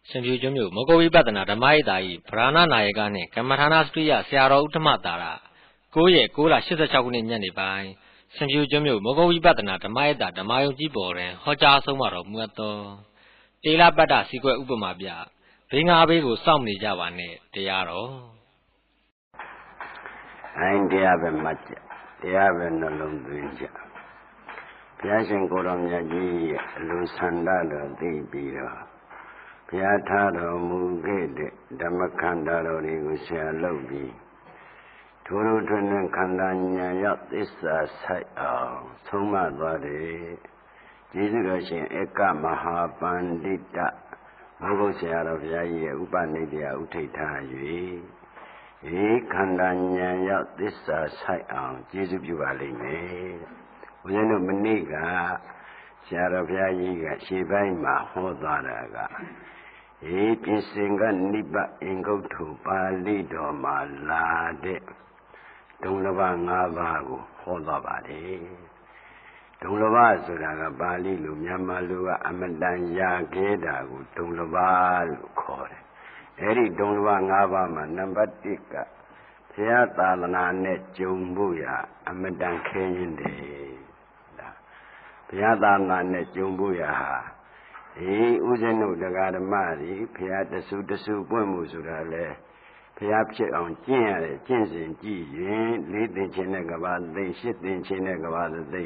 ရှင်ဖြူကျွန်းမြို့မဂ္ဂဝိပဿနာဓမ္မရိပ်သာ၏ဗราဏနာယကနှင့်ကမ္မထာနာစရိယဆရာတော်ဥတ္တမသာရ9 ရက် 9 လ 86 ခုနှစ်ညနေပိုင်းရှင်ဖြူကျွန်းမြို့မဂ္ဂဝိပဿနာဓမ္မရိပ်သာဓမ္မယုံကြီးပေါ်တွင်ဟောကြားဆုံးမတော်မူအပ်သောတေလပတ္တစီကွဲဥပမာပြဘေးငါဘေးကိုစောင့်နေကြပါနဲ့တရားတော်အိုင်တရားပဲမှတ်ကြတရားပဲနှလုံးသွင်းကြဘုရားရှင်ကိုယ်တော်မြတ်ကြီးရဲ့အလိုဆန္ဒတော်သိပြီးတော့ဘုရားထားတော်မူခဲ့တဲ့ဓမ္မခန္ဓာတော်တွေကိုဆရာလုပ်ပြီးထိုလိုထွန်းတဲ့ခန္ဓာဉာဏ်ရောက်သစ္စာဆိုင်အောင်ဆုံးမသွားတယ်ကျေးဇူးတော်ရှင်ဧကမဟာပန္တိတဘုရားဆရာတော်ဘုရားကြီးရဲ့ဥပနိဒေယဥထိတ်ထား၍ဒီခန္ဓာဉာဏ်ရောက်သစ္စာဆိုင်အောင်ကျေးဇူးပြုပါလိမ့်မယ်ဘုရားတို့မနေ့ကဆရာတော်ဘုရားကြီးကရှေ့ပိုင်းမှာဟောသွားတာကပြင်စင်ကနိဗ္ဗာန်အင်္ဂုတ္ထုပါဠိတော်မှာလာတဲ့ဒုံလဘ၅ပါးကိုဟောသွားပါတယ်ဒုံလဘဆိုတာကပါဠိလိုမြန်မာလိုကအမတန်ရခဲ့တာကိုဒုံလဘလို့ခေါ်တယ်အဲ့ဒီဒုံလဘ၅ပါးမှာနံပါတ်1ကဘုရားသာသနာနဲ့ကြုံဖို့ရအမတန်ခဲရင်တယ်ဘုရားသာသနာနဲ့ကြုံဖို့ရဟာဥစဉ်တို့တရားဓမ္မတွေဘုရားတဆူတဆူပွင့်မှုဆိုတာလေဘုရားဖြစ်အောင်ကျင့်ရတယ်ကျင့်စဉ်ကြည့်ရင်၄သင်္ချင်တဲ့ကဘာသိ၈သင်္ချင်တဲ့ကဘာသိ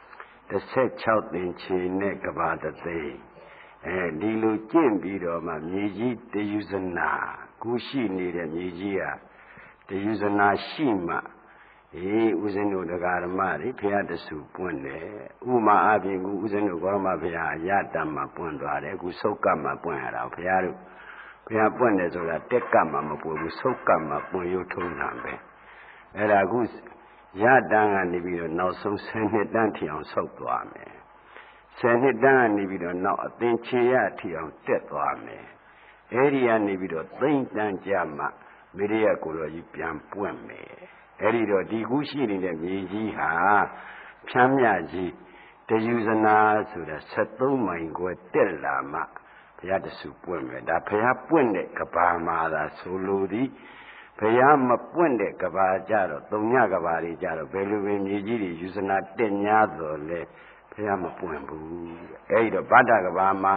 16သင်္ချင်တဲ့ကဘာသိဒီလိုကျင့်ပြီးတော့မှမြေကြီးတယူဇနာခုရှိနေတဲ့မြေကြီးဟာတယူဇနာရှိမှဥစဉ်တို့တရားဓမ္မတွေဘုရားတဆူပွင့်တယ်ဥမာအပြင်ကဥစဉ်တို့ဂေါရမဘုရားရတ္တမှာပွင့်သွားတယ်အခုသုတ်ကမှာပွင့်ရတာဘုရားတို့ဘုရားပွင့်တယ်ဆိုတာတက်ကမှာမပွင့်ဘူးသုတ်ကမှာပွင့်ရုပ်ထုံးတာပဲအဲ့ဒါအခုရတ္တကနေပြီးတော့နောက်ဆုံး10နှစ်တန်းထီအောင်ဆုတ်သွားမယ်10နှစ်တန်းကနေပြီးတော့နောက်အသင်္ချေရထီအောင်တက်သွားမယ်အဲ့ဒီကနေပြီးတော့သိမ့်တန်းကြမှာမိရိယကိုယ်တော်ကြီးပြန်ပွင့်မယ်အဲ့ဒီတော့ဒီခုရှိနေတဲ့မြေကြီးဟာဖြမ်းမြကြီးတယူဇနာဆိုတာ73မိုင်ခွဲတက်လာမှဘုရားတဆူပွင့်မယ်ဒါဘုရားပွင့်တဲ့ကဘာမှာသာဆိုလိုသည်ဘုရားမပွင့်တဲ့ကဘာကြတော့သုံးညကဘာတွေကြတော့ဘယ်လိုပဲမြေကြီးတွေယူဇနာတက်냐တော့လဲဘုရားမပွင့်ဘူးအဲ့ဒီတော့ဗဒ္ဒကဘာမှာ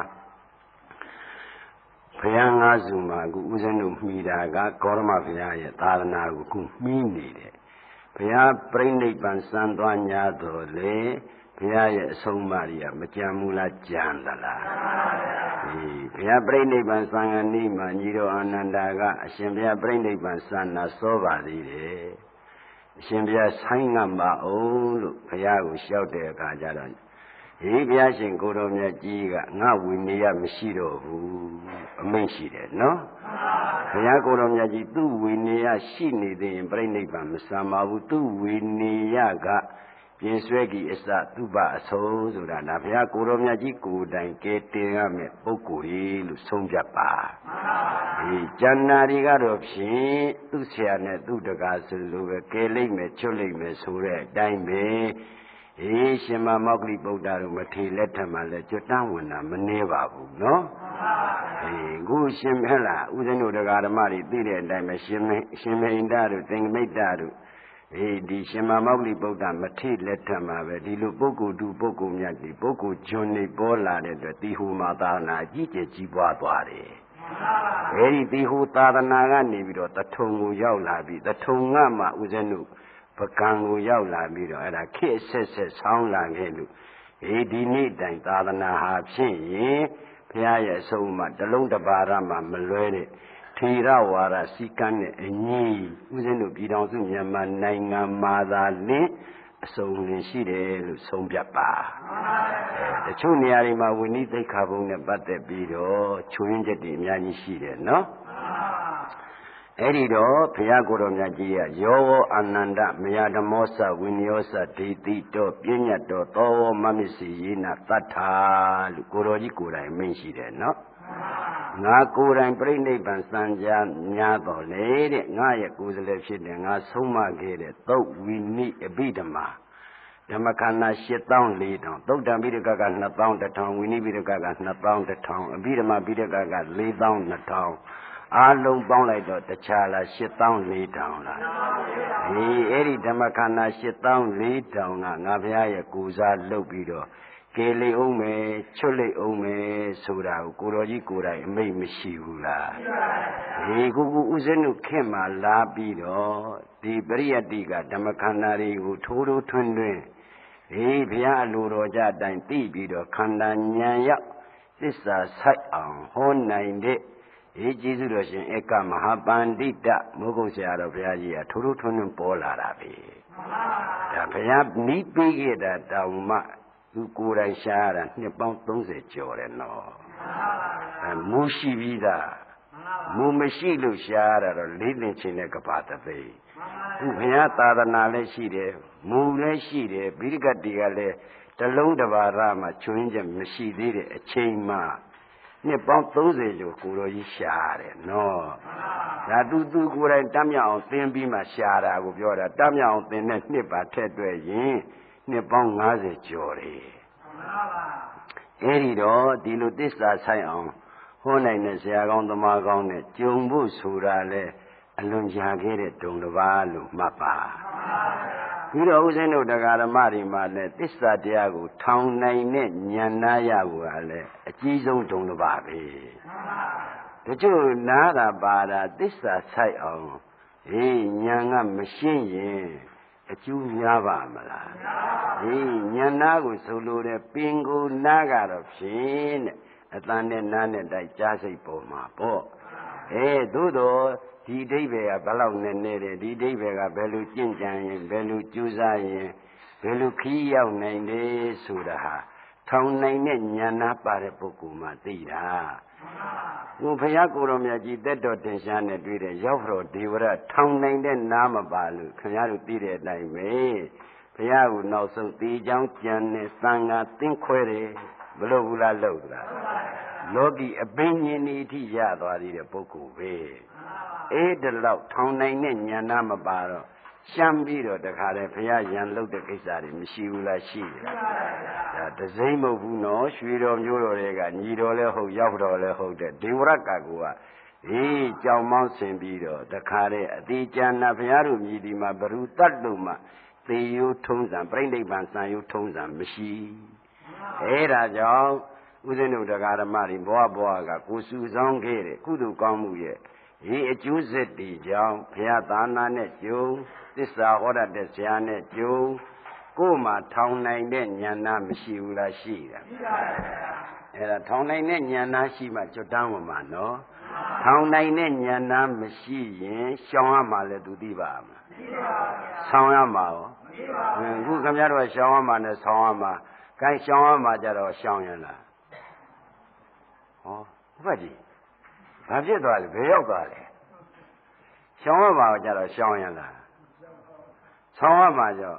ဘုရားငါးစုမှာအခုဥစဉ်တို့မှီတာကဂေါရမဘုရားရဲ့သာသနာကိုအခုမှီးနေတယ်ဘုရားပြိဋိဘံစံသွား냐တော့လေဘုရားရဲ့အဆုံးအမတွေကမကြံဘူးလားကြံသလားဘုရားပြိဋိဘံစံဃာနိမှာညီတော်အာနန္ဒာကအရှင်ဘုရားပြိဋိဘံစံနာစောပါသေးတယ်အရှင်ဘုရားဆိုင်းငံ့ပါအောင်လို့ဘုရားကိုလျှောက်တဲ့အခါကျတော့ဘုရားရှင်ကိုယ်တော်မြတ်ကြီးကငါဝိနည်းမရှိတော့ဘူးအမိန့်ရှိတယ်နော်ဘုရားကိုယ်တော်မြတ်ကြီးသူ့ဝိနည်းရှိနေသေးရင်ပြိဋိဘံမစံပါဘူးသူ့ဝိနည်းကပြင်ဆွဲကြီးအစသူ့ဘအဆုံးဆိုတာဒါဘုရားကိုယ်တော်မြတ်ကြီးကိုယ်တိုင်ကဲတင်ရမယ်ပုဂ္ဂိုလ်ကြီးလို့ဆုံးဖြတ်ပါကျန်နာတွေကတော့ဖြင့်သူ့ဆရာနဲ့သူ့တကားဆိုလိုပဲကဲလိမ့်မယ်ချွတ်လိမ့်မယ်ဆိုတဲ့အတိုင်းပဲရှင်မမောက္ခလိဗုဒ္ဓတို့မထေလက်ထက်မှာလဲကျွတ်တန်းဝင်တာမနှဲပါဘူးနော်ခုရှင်ဟဲ့လားဥစဉ်တို့တရားဓမ္မတွေသိတဲ့အတိုင်းပဲရှင်မိန်တတို့သင်္ကမိတ်တတို့ဒီရှင်မမောက္ခလိဗုဒ္ဓမထေလက်ထက်မှာပဲဒီလိုပုဂ္ဂိုလ်တူပုဂ္ဂိုလ်မြတ်ဒီပုဂ္ဂိုလ်ဂျွန်နေပေါ်လာတဲ့အတွက်တိဟူမှာသာသနာကြီးကျယ်ကြီးပွားသွားတယ်အဲဒီတိဟူသာသနာကနေပြီးတော့တထုံကိုရောက်လာပြီးတထုံကမှဥစဉ်တို့ပကံကိုရောက်လာပြီးတော့အဲ့ဒါခေတ်ဆက်ဆက်ဆောင်းလာခဲ့လို့ဒီနေ့တိုင်သာသနာဟာဖြစ်ရင်ဘုရားရဲ့အဆုံးအမတလုံးတပါရမှာမလွဲတဲ့ထေရဝါဒစည်းကမ်းနဲ့အညီဥစဉ်တို့ပြည်တော်စုမြန်မာနိုင်ငံမှာသာလင်းအစုံလင်ရှိတယ်လို့ဆုံးဖြတ်ပါတချို့နေရာတွေမှာဝိနည်းသိက္ခာပုံနဲ့ပတ်သက်ပြီးတော့ချွင်းချက်တွေအများကြီးရှိတယ်နော်အဲ့ဒီတော့ဘုရားကိုယ်တော်မြတ်ကြီးကယောဝအာနန္ဒမယဓမ္မောသဝိနယောသဒေတိတောပြညတ်တော်သောဝမမစ္စီယေနသတ္ထာလို့ကိုယ်တော်ကြီးကိုယ်တိုင်မင်းရှိတယ်နော်ငါကိုယ်တိုင်ပြိဋိဘံစံကြာများတော်လေတဲ့ငါရဲ့ကိုယ်စလဲဖြစ်တယ်ငါဆုံးမခဲ့တဲ့သုတ်ဝိနိအဘိဓမ္မာဓမ္မခန္ဓာ84000သုတ်တံပိဋကက2000ဝိနည်းပိဋကက2000အဘိဓမ္မာပိဋကက42000အားလုံးပေါင်းလိုက်တော့တခြားလား84000လားအဲ့ဒီဓမ္မခန္ဓာ84000ကငါဘုရားရဲ့ကိုယ်စားလုပ်ပြီးတော့ကေလိအောင်မယ်ချွတ်လိအောင်မယ်ဆိုတာကိုတော်ကြီးကိုယ်တိုင်အမိတ်မရှိဘူးလားဒီကုဥစဉ်တို့ခင်မှာလာပြီးတော့ဒီပရိယတ္တိကဓမ္မခန္ဓာတွေကိုထိုးထိုးထွန်းထွန်းဒီဘုရားအလိုတော်ကြအတိုင်းသိပြီးတော့ခန္ဓာဉာဏ်ရောက်သစ္စာဆိုင်အောင်ဟောနိုင်တဲ့ဒီကျေးဇူးတော်ရှင်ဧကမဟာပန္တိတမိုးကုတ်ဆရာတော်ဘုရားကြီးကထိုးထိုးထွန်းထွန်းပေါ်လာတာပဲဒါဘုရားနိပိခဲ့တာတောင်မှသူကိုယ်တိုင်ရှားရတာနှစ်ပေါင်း30ကျော်တယ်နော်မူရှိပြီးသားမူမရှိလို့ရှားရတာတော့လေးလင်ချင်းတဲ့ကဘာတသိခုဘုရားသာသနာလည်းရှိတယ်မူလည်းရှိတယ်ဘိဓကတိကလည်းတလုံးတပါးရမှချွင်းချက်မရှိသေးတဲ့အချိန်မှနှစ်ပေါင်း30ကျော်ကိုတော်ကြီးရှားရတယ်နော်ဒါသူကိုယ်တိုင်တမ်းမြောက်အောင်သင်ပြီးမှရှားတာကိုပြောတာတမ်းမြောက်အောင်သင်တဲ့နှစ်ပါထက်တွဲရင်နှစ်ပေါင်း50ကျော်တယ်အဲ့ဒီတော့ဒီလိုသစ္စာဆိုင်အောင်ဟောနိုင်တဲ့ဆရာကောင်းသမားကောင်းနဲ့ကြုံဖို့ဆိုတာလဲအလွန်ကြာခဲ့တဲ့တုံတစ်ပါးလို့မှတ်ပါပြီးတော့ဦးဇင်းတို့တရားဓမ္မတွေမှာလည်းသစ္စာတရားကိုထောင်နိုင်တဲ့ဉာဏ်နာရကိုကလည်းအကြီးဆုံးတုံတစ်ပါးပဲတချို့နားတာပါတာသစ္စာဆိုင်အောင်ဉာဏ်ကမရှင်းရင်အကျိုးများပါမလားဉာဏ်နာကိုဆိုလိုတဲ့ပင်ကိုနာကတော့ဖြင့်တဲ့အတန်နဲ့နားနဲ့တိုက်ကြားစိတ်ပေါ်မှာပေါ့သို့တော့ဒီအဓိပ္ပာယ်ကဘယ်လောက်နဲ့နေတယ်ဒီအဓိပ္ပာယ်ကဘယ်လိုကျင့်ကြံရင်ဘယ်လိုကြိုးစားရင်ဘယ်လိုခီးရောက်နိုင်တယ်ဆိုတာဟာထောင်နိုင်တဲ့ဉာဏ်နာပါတဲ့ပုဂ္ဂိုလ်မှသိတာဘုရားကိုယ်တော်မြတ်ကြီးတက်တော်တင်ရှားနဲ့တွေ့တဲ့ရောက်တော်ဒေဝရထောင်နိုင်တဲ့နားမပါလို့ခင်ဗျားတို့သိတဲ့အတိုင်းပဲဘုရားကိုနောက်ဆုံးတေချောင်းကြံနဲ့သံဃာသင်ခွဲတယ်မလို့ဘူးလားလို့လားလောကီအပင်ဉ္ဇဉ်ဤထိရသွားသေးတဲ့ပုဂ္ဂိုလ်ပဲဒီလောက်ထောင်နိုင်တဲ့ဉာဏ်နာမပါတော့ရှမ်းပြီးတော့တခါတည်းဘုရားရန်လုပ်တဲ့ကိစ္စတွေမရှိဘူးလားရှိတယ်ဒါတစိမ့်မဟုတ်ဘူးနော်ရွှေတော်မျိုးတော်တွေကညီတော်လည်းဟုတ်ရောက်တော်လည်းဟုတ်တဲ့ဒေဝရကကူကကြောင်မောင်းဆင်ပြီးတော့တခါတည်းအတိကျမ်းနာဘုရားတို့မြည်ဒီမှာဘ누구တတ်လို့မှသေယုထုံးစံပြိဋိဘံစံယုထုံးစံမရှိဒါကြောင့်ဦးဇင်းတို့တရားဓမ္မတွေဘဝကကိုစုဆောင်ခဲ့တဲ့ကုသိုလ်ကောင်းမှုရဲ့အကျိုးဆက်တွေကြောင့်ဘုရားသာနာနဲ့ကြုံသစ္စာဟောတတ်တဲ့ဆရာနဲ့ကြုံကိုယ်မှာထောင်နိုင်တဲ့ဉာဏ်နာမရှိဘူးလားရှိတာဒါထောင်နိုင်တဲ့ဉာဏ်နာရှိမှကျွတ်တန်းဝင်မှာနော်ထောင်နိုင်တဲ့ဉာဏ်နာမရှိရင်ရှောင်ရမှာလဲသူသိပါမလားဆောင်းရမှာရောခုခင်ဗျားတို့ရှောင်ရမှာနဲ့ဆောင်းရမှာကိုင်းရှောင်ရမှာကြတော့ရှောင်ရလားဟုတ်ပါကြီးဘာဖြစ်သွားလဲဘယ်ရောက်သွားလဲရှောင်ရမှာကြတော့ရှောင်ရလားဆောင်းရမှာကြော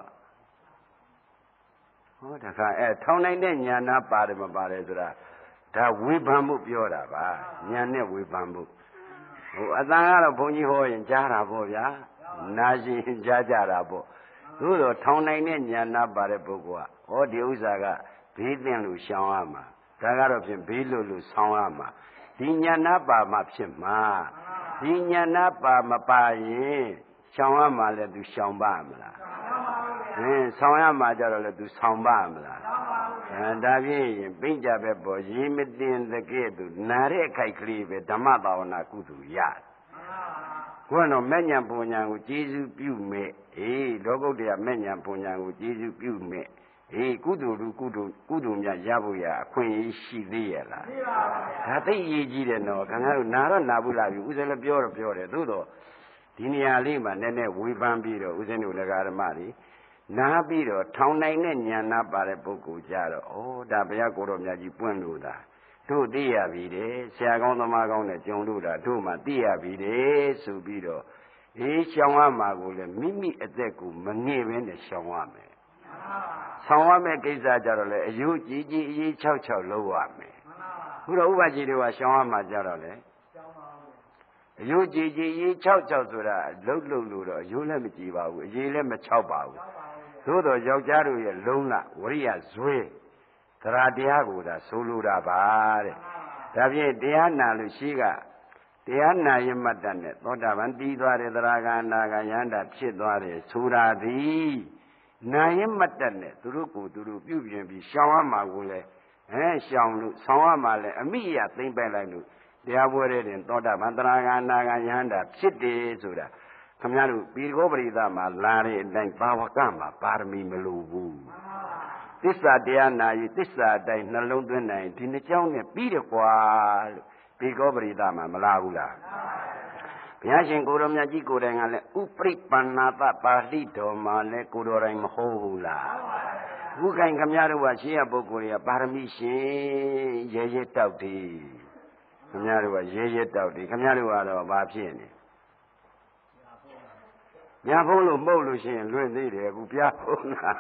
တခါထောင်နိုင်တဲ့ဉာဏ်နာပါတယ်မပါတယ်ဆိုတာဒါဝေဖန်မှုပြောတာပါဉာဏ်နဲ့ဝေဖန်မှုအတန်ကတော့ဘုန်းကြီးဟောရင်ကြားတာပေါ့ဗျာနာရှင်ကြားကြတာပေါ့သို့တော့ထောင်နိုင်တဲ့ဉာဏ်နာပါတဲ့ပုဂ္ဂိုလ်ကဒီဥစ္စာကဘေးသင့်လို့ရှောင်ရမှာဒါကတော့ဖြင့်ဘေးလွတ်လို့ဆောင်းရမှာဒီဉာဏ်နာပါမှဖြစ်မှာဒီဉာဏ်နာပါမပါရင်ရှောင်ရမှာလဲသူရှောင်ပါမလားဆောင်းရမှာကြတော့လဲသူဆောင်းပါမလားဒါဖြင့်ပိဋကပဲပေါ်ရေမတင်တဲ့ကဲ့သို့နာတဲ့အခိုက်ကလေးပဲဓမ္မသာဝနာကုသိုလ်ရခုကတော့မဲ့ညာပူညာကိုကျေးဇူးပြုမဲ့လောကုတ္တရာမဲ့ညာပူညာကိုကျေးဇူးပြုမဲ့ကုသိုလ်လူကုသိုလ်များရဖို့ရအခွင့်အရေးရှိသေးရဲ့လားဒါသိအရေးကြီးတယ်နော်ခင်ဗျားတို့နာတော့နာဘူးလားပြီဥစဉ်လည်းပြောတယ်သို့တော့ဒီနေရာလေးမှာနည်းနည်းဝေဖန်ပြီးတော့ဥစဉ်တို့လည်းဓမ္မတွေနားပြီးတော့ထောင်နိုင်တဲ့ဉာဏ်နာပါတဲ့ပုဂ္ဂိုလ်ကြတော့ဒါဘုရားကိုယ်တော်မြတ်ကြီးပွင့်လို့တာတို့သိရပြီတဲ့ဆရာကောင်းသမားကောင်းနဲ့ကြုံလို့တာတို့မှသိရပြီတဲ့ဆိုပြီးတော့ရှောင်ရမှာကိုလည်းမိမိအသက်ကိုမငဲ့ဘဲနဲ့ရှောင်ရမယ်ဆောင်ရမယ့်ကိစ္စကြတော့လေအယုကြီးကြီးအရေး66လုံးရမယ်ခုတော့ဥပကြီးတွေကရှောင်ရမှာကြတော့လေအယုကြီးကြီးအရေး66ဆိုတာလှုပ်လို့တော့အယုလည်းမကြည်ပါဘူးအရေးလည်းမ6ပါဘူးသို့တော်ယောက်ျားတို့ရဲ့လုံးလဝရိယဇွဲသရတရားကိုသာဆိုလိုတာပါတဲ့ဒါဖြင့်တရားနာလို့ရှိကတရားနာရင်မှတ်တတ်နဲ့သောတာပန်တည်သွားတယ်သရဂံအနာဂံယန္တာဖြစ်သွားတယ်ဆိုတာသည်နာရင်မှတ်တတ်နဲ့သူတို့ကိုသူတို့ပြုပြင်ပြီးရှောင်ရမှာကိုလည်းရှောင်လို့ဆောင်ရမှာလည်းအမိအယသိမ့်ပိုက်လိုက်လို့တရားပွဲတဲ့တင်သောတာပန်သရဂံအနာဂံယန္တာဖြစ်တယ်ဆိုတာခင်ဗျားတို့ပေကောပရိသမှာလာတဲ့အတိုင်းဘာဝကမှာပါရမီမလိုဘူးသစ္စာတရားနာရင်သစ္စာအတိုင်းနှလုံးသွင်းနိုင်ဒီနှစ်ကြောင်းနဲ့ပြီးတယ်ကွာလို့ပေကောပရိသမှာမလာဘူးလားဘုရားရှင်ကိုရောမြတ်ကြီးကိုယ်တိုင်ကလည်းဥပရိပန္နာတပါဠိတော်မှာလည်းကိုတော်တိုင်မဟုတ်ဘူးလားဘုခိုင်ခင်ဗျားတို့ကရှေးရပုဂ္ဂိုလ်တွေကပါရမီရှင်ရဲရဲတောက်တယ်ခင်ဗျားတို့ကရဲရဲတောက်တယ်ခင်ဗျားတို့ကတော့ဘာဖြစ်နေပြာဖုံးလို့မှုတ်လို့ရှိရင်လွင့်သေးတယ်အခုပြာဖုံးတာ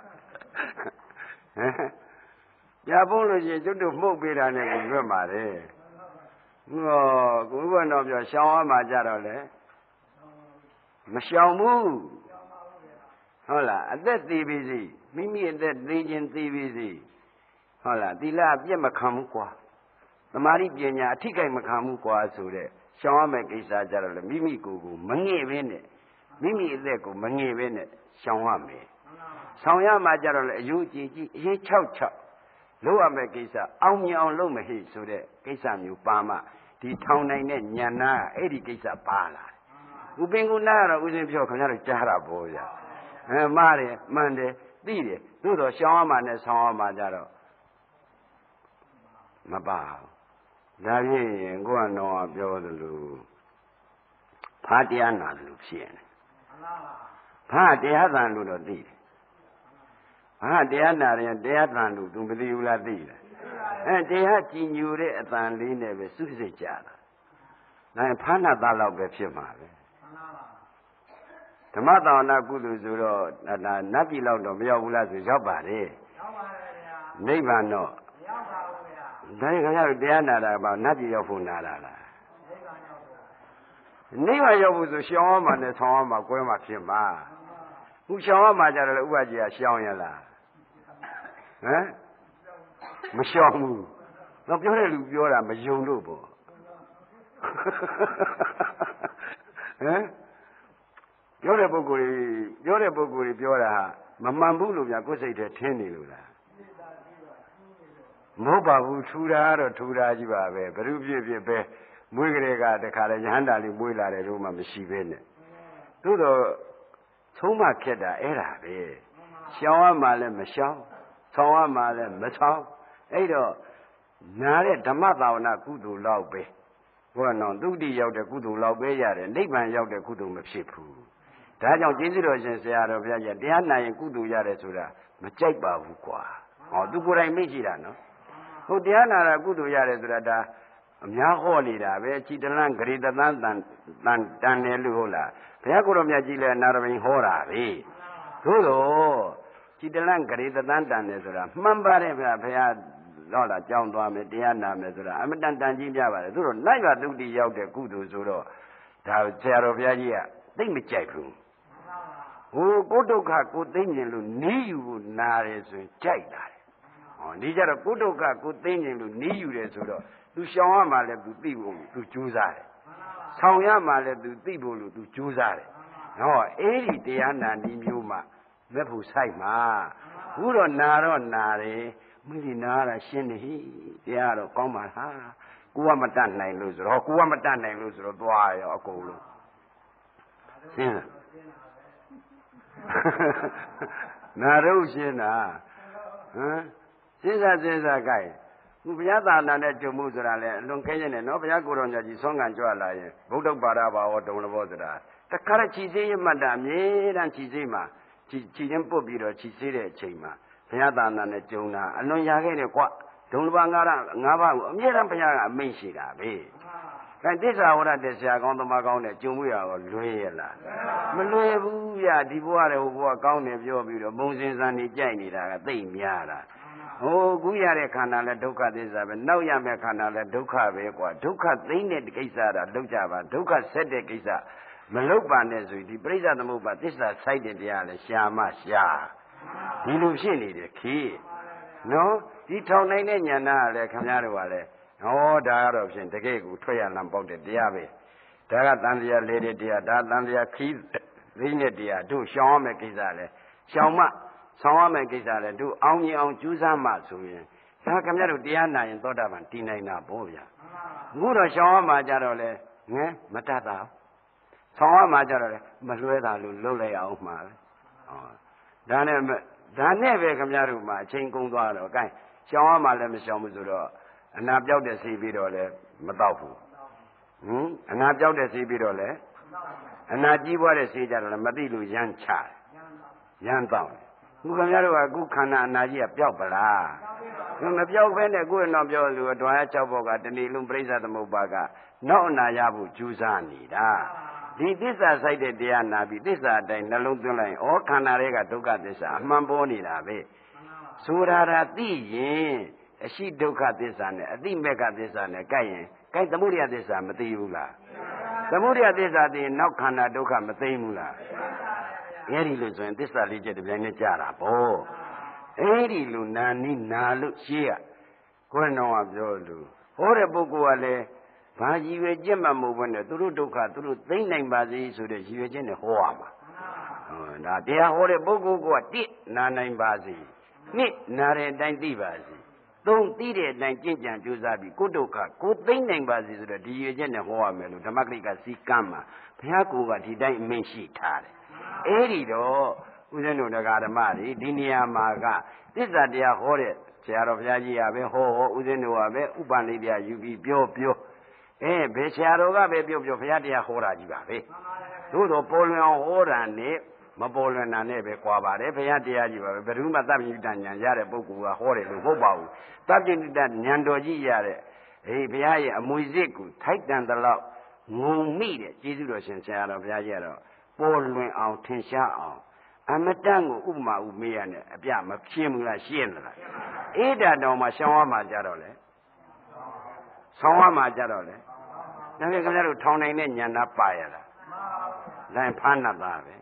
ပြာဖုံးလို့ရှိရင်ကျွတ်တို့မှုတ်ပေးတာနဲ့ကိုလွင့်ပါတယ်ဟောကိုဘုရားတော်ပြောရှောင်းရမှာကြတော့လေမရှောင်ဘူးဟုတ်လားအသက်သေးပြီစီမိမိအသက်သေးခြင်းသေးပြီစီဟုတ်လားသီလအပြည့်မခံဘူးကွာသမာဓိပညာအထိကိမခံဘူးကွာဆိုတဲ့ရှောင်ရမယ့်ကိစ္စကြတော့လေမိမိကိုယ်ကိုမငဲ့ဘဲနဲ့မိမိအသက်ကိုမငြိပဲနဲ့ရှောင်ရမယ်။ဆောင်ရမှာကြတော့လေအယူကြည်ကြည်အရေး6လုပ်ရမယ့်ကိစ္စအောင်မြင်အောင်လုပ်မဟိဆိုတဲ့ကိစ္စမျိုးပါမှဒီထောင်နိုင်တဲ့ဉာဏ်နာအဲ့ဒီကိစ္စပါလာတယ်။ဥပင်ကုနာကတော့ဦးစင်းပြောခင်ဗျားတို့ကြားတာပေါ့ဗျာ။မှားတယ်မှန်တယ်သိတယ်သို့တော့ရှောင်ရမှာနဲ့ဆောင်ရမှာကြတော့မပါဘူး။ဒါဖြင့်ကိုကတော့ပြောသလိုဖားတရားနာတယ်လို့ဖြစ်နေဘာတရားသံလို့တော့သိတယ်ဘာတရားနာရင်တရားသံလို့သူမသိဘူးလားသိလားတရားကြည်ညိုတဲ့အသံလေးနဲ့ပဲစုစိတ်ကြတာနိုင်ဖားနာသားလောက်ပဲဖြစ်မှာပဲဓမ္မသာဝနာကုသိုလ်ဆိုတော့ဒါနတ်ပြည်လောက်တော့မရောက်ဘူးလားဆိုရောက်ပါတယ်ရောက်ပါတယ်ဗျာနိဗ္ဗာန်တော့မရောက်ပါဘူးဗျာဒါရင်ခင်ဗျားတို့တရားနာတာကနတ်ပြည်ရောက်ဖို့နာတာလားနိဗ္ဗာန်ရောက်ဖို့ဆိုရှောင်ရမှာနဲ့ဆောင်ရမှာကွဲမှာဖြစ်မှာခုရှောင်ရမှာကြတယ်ဥပ္ပကြီးကရှောင်ရလားမရှောင်ဘူးတော့ပြောတဲ့လူပြောတာမယုံလို့ပေါ့ပြောတဲ့ပုဂ္ဂိုလ်ကြီးပြောတာဟာမမှန်ဘူးလို့များကိုယ်စိတ်ထဲထင်းနေလို့လားမဟုတ်ပါဘူးထူတာကတော့ထူတာကြီးပါပဲဘယ်သူဖြစ်ပဲမွေးကလေးကတခါလေရဟန္တာလေးမွေးလာတယ်လို့မှမရှိပဲနဲ့သို့တော့သုံးမခက်တာအဲ့ဒါပဲရှောင်ရမှလည်းမရှောင်ဆောင်ရမှလည်းမဆောင်အဲ့တော့နားတဲ့ဓမ္မသာဝနာကုသိုလ်လောက်ပဲဘုရားတော်သုတိရောက်တဲ့ကုသိုလ်လောက်ပဲရတယ်နိဗ္ဗာန်ရောက်တဲ့ကုသိုလ်မဖြစ်ဘူးဒါကြောင့်ကျေးဇူးတော်ရှင်ဆရာတော်ဘုရားကြီးတရားနာရင်ကုသိုလ်ရတယ်ဆိုတာမကြိုက်ပါဘူးကွာဟောသူကိုယ်တိုင်မေ့ကြည့်တာနော်ဟုတ်တရားနာတာကုသိုလ်ရတယ်ဆိုတာဒါအများဟောနေတာပဲခြိတလန်းဂရေတသန်းတန်တယ်လို့ဟုတ်လားဘုရားကိုယ်တော်မြတ်ကြီးလည်းအနာရဘိန်ဟောတာပဲသို့တော့ခြိတလန်းဂရေတသန်းတန်တယ်ဆိုတာမှန်ပါတယ်ဗျာဘုရားတော့လာကြောင်းသွားမယ်တရားနာမယ်ဆိုတာအမတန်တန်ကြီးပြပါတယ်သို့တော့နိုင်ပါသုတိရောက်တဲ့ကုသိုလ်ဆိုတော့ဒါဆရာတော်ဘုရားကြီးကသိမကြိုက်ဘူးဟိုကိုဒုက္ခကိုသိမြင်လို့နီးယူဖို့နာတယ်ဆိုရင်ကြိုက်တာဟောဒီကြတော့ကိုဒုက္ခကိုသိမြင်လို့နီးယူတယ်ဆိုတော့သူရှောင်ရမှလည်းသူသိဖို့သူကြိုးစားတယ်ဆောင်ရမှလည်းသူသိဖို့လို့သူကြိုးစားတယ်ဟောအဲ့ဒီတရားနာနည်းမျိုးမှမဲ့ဖို့ဆိုင်မှာခုတော့နာတော့နာတယ်မိလိနာတာရှင်းနေဟိတရားတော့ကောင်းပါလားကိုကမတတ်နိုင်လို့ဆိုတော့သွားရောအကုန်လုံးရှင်းနာတော့ရှင်းတာစဉ်းစားကြိုက်ခုဘုရားသာသနာနဲ့ကြုံမှုဆိုတာလေအလွန်ခဲရင်နဲ့နော်ဘုရားကိုယ်တော်ညာကြီးဆွမ်းခံကြွလာရင်ဗုဒ္ဓဘာသာဘာဝဒုံလဘောဆိုတာတခါတည်းခြိစေးရမှတ်တာအမြဲတမ်းခြိစေးမှာခြိချင်းပုတ်ပြီးတော့ခြိစေးတဲ့အချိန်မှာဘုရားသာသနာနဲ့ကြုံတာအလွန်ရခဲ့တယ်ကွဒုံလဘော၅ပါးကိုအမြဲတမ်းဘုရားကအမိန့်ရှိတာပဲအဲသစ္စာဝရတဲ့ဆရာကောင်းသမားကောင်းတဲ့ကြုံမှုရတော့လွယ်ရလားမလွယ်ဘူးဗျဒီဘဝတဲ့ဟိုဘဝကောင်းတယ်ပြောပြီးတော့မုံစင်စံနေကြိုက်နေတာကသိမ့်များတာဟိုကူးရတဲ့ခန္ဓာလဲဒုက္ခသစ္စာပဲနောက်ရမယ့်ခန္ဓာလဲဒုက္ခပဲကွာဒုက္ခသိမ့်တဲ့ကိစ္စဒါလောက်ကြပါဒုက္ခဆက်တဲ့ကိစ္စမလုတ်ပါနဲ့ဆိုရင်ဒီပရိစ္ဆသမုပ္ပါသစ္စာစိုက်တဲ့တရားလဲရှာမရှာဒီလိုဖြစ်နေတယ်ခေနော်ဒီထောင်နိုင်တဲ့ဉာဏ်နာကလည်းခင်ဗျားတို့ကလည်းဟောဒါကတော့ဖြင့်တကယ့်ကိုထွက်ရလမ်းပေါက်တဲ့တရားပဲဒါကတန်တရားလေတဲ့တရားဒါတန်တရားခီးသိတဲ့တရားတို့ရှောင်ရမယ့်ကိစ္စလဲရှောင်မှဆောင်ရမယ့်ကိစ္စလဲတို့အောင်မြင်အောင်ကြိုးစားမှဆိုရင်ဒါခင်ဗျားတို့တရားနာရင်သောတာပန်တည်နိုင်တာပေါ့ဗျာအခုတော့ရှောင်ရမှာကြတော့လေငဲမတတ်တာဆောင်ရမှာကြတော့လေမလွဲတာလို့လှုပ်လိုက်အောင်မှာပဲဟောဒါနဲ့ပဲခင်ဗျားတို့မှာအချိန်ကုန်သွားတော့ gain ရှောင်ရမှာလည်းမရှောင်ဘူးဆိုတော့အနာပြောက်တဲ့စီပြီးတော့လည်းမတော့ဘူးအနာပြောက်တဲ့စီပြီးတော့လည်းအနာကြီးပွားတဲ့စီကြတော့လည်းမသိလို့ရမ်းချတယ်ရမ်းတော့ခုခင်ဗျားတို့ကအခုခန္ဓာအနာကြီးကပျောက်ပလားမပျောက်ဘဲနဲ့ကိုယ်တော့ပြောလို့တွားရ6ဘောကတဏီလုံးပြိဿသမုပ္ပါကနောက်အနာရဖို့ကြိုးစားနေတာဒီသစ္စာစိုက်တဲ့တရားနာပြီးသစ္စာအတိုင်းနှလုံးသွင်းလိုက်ဩခန္ဓာတွေကဒုက္ခသစ္စာအမှန်ပေါ်နေတာပဲဆိုတာသိရင်အရှိဒုက္ခသစ္စာနဲ့အတိမေဃသစ္စာနဲ့ကြိုက်ရင်ကြိုက်သမုဒယသစ္စာမသိဘူးလားသမုဒယသစ္စာသိရင်နောက်ခန္ဓာဒုက္ခမသိဘူးလားအဲဒီလိုဆိုရင်သစ္စာလေးချက်တစ်ပြိုင်နဲ့ကြားတာပေါ့အဲဒီလိုနာနီးနာလို့ရှေးကကိုယ်တော်ကပြောလို့ဟောတဲ့ပုဂ္ဂိုလ်ကလည်းဘာရည်ရွယ်ချက်မှမဟုတ်ဘဲနဲ့သူတို့ဒုက္ခသူတို့သိမ့်နိုင်ပါစေဆိုတဲ့ရည်ရွယ်ချက်နဲ့ဟောရမှာဒါတရားဟောတဲ့ပုဂ္ဂိုလ်က1နာနိုင်ပါစေ2နာတဲ့အတိုင်းသိပါစေ3သိတဲ့အတိုင်းကြင်ကြံကြိုးစားပြီးကိုယ်ဒုက္ခကိုသိမ့်နိုင်ပါစေဆိုတဲ့ဒီရည်ရွယ်ချက်နဲ့ဟောရမယ်လို့ဓမ္မဂရိကစီကမ်းမှာဘုရားကိုယ်ကဒီတိုင်းအမိန့်ရှိထားတယ်အဲဒီတော့ဦးဇင်းတို့ဓမ္မတွေဒီနေရာမှာကသစ္စာတရားဟောတဲ့ဆရာတော်ဘုရားကြီးကပဲဟောဦးဇင်းတို့ကပဲဥပ္ပန္နိပြယူပြီးပြောဘယ်ဆရာတော်ကပဲပြောဘုရားတရားဟောတာကြီးပါပဲသို့တော့ပေါ်လွင်အောင်ဟောတာနဲ့မပေါ်လွင်တာနဲ့ပဲကွာပါတယ်ဘုရားတရားကြီးပါပဲဘယ်သူမှသဗ္ဗညုတဉာဏ်ရတဲ့ပုဂ္ဂိုလ်ကဟောတယ်လို့မဟုတ်ပါဘူးသဗ္ဗညုတဉာဏ်တော်ကြီးရတဲ့ဘုရားရဲ့အမွေစစ်ကိုထိုက်တန်သလောက်ငုံမိတဲ့ကျေးဇူးတော်ရှင်ဆရာတော်ဘုရားကြီးကတော့ပေါ်လွင်အောင်ထင်ရှားအောင်အမတန်ကိုဥပမာဥမေးရနဲ့အပြမဖြင်းဘူးလားရှင်းလားအေးဒါတော်မှာရှောင်းရမှာကြတော့လေဆောင်းရမှာကြတော့လေဒါပေမဲ့ခင်ဗျားတို့ထောင်နိုင်တဲ့ဉာဏ်သားပါရလားလိုင်းဖားနှပ်တာပဲ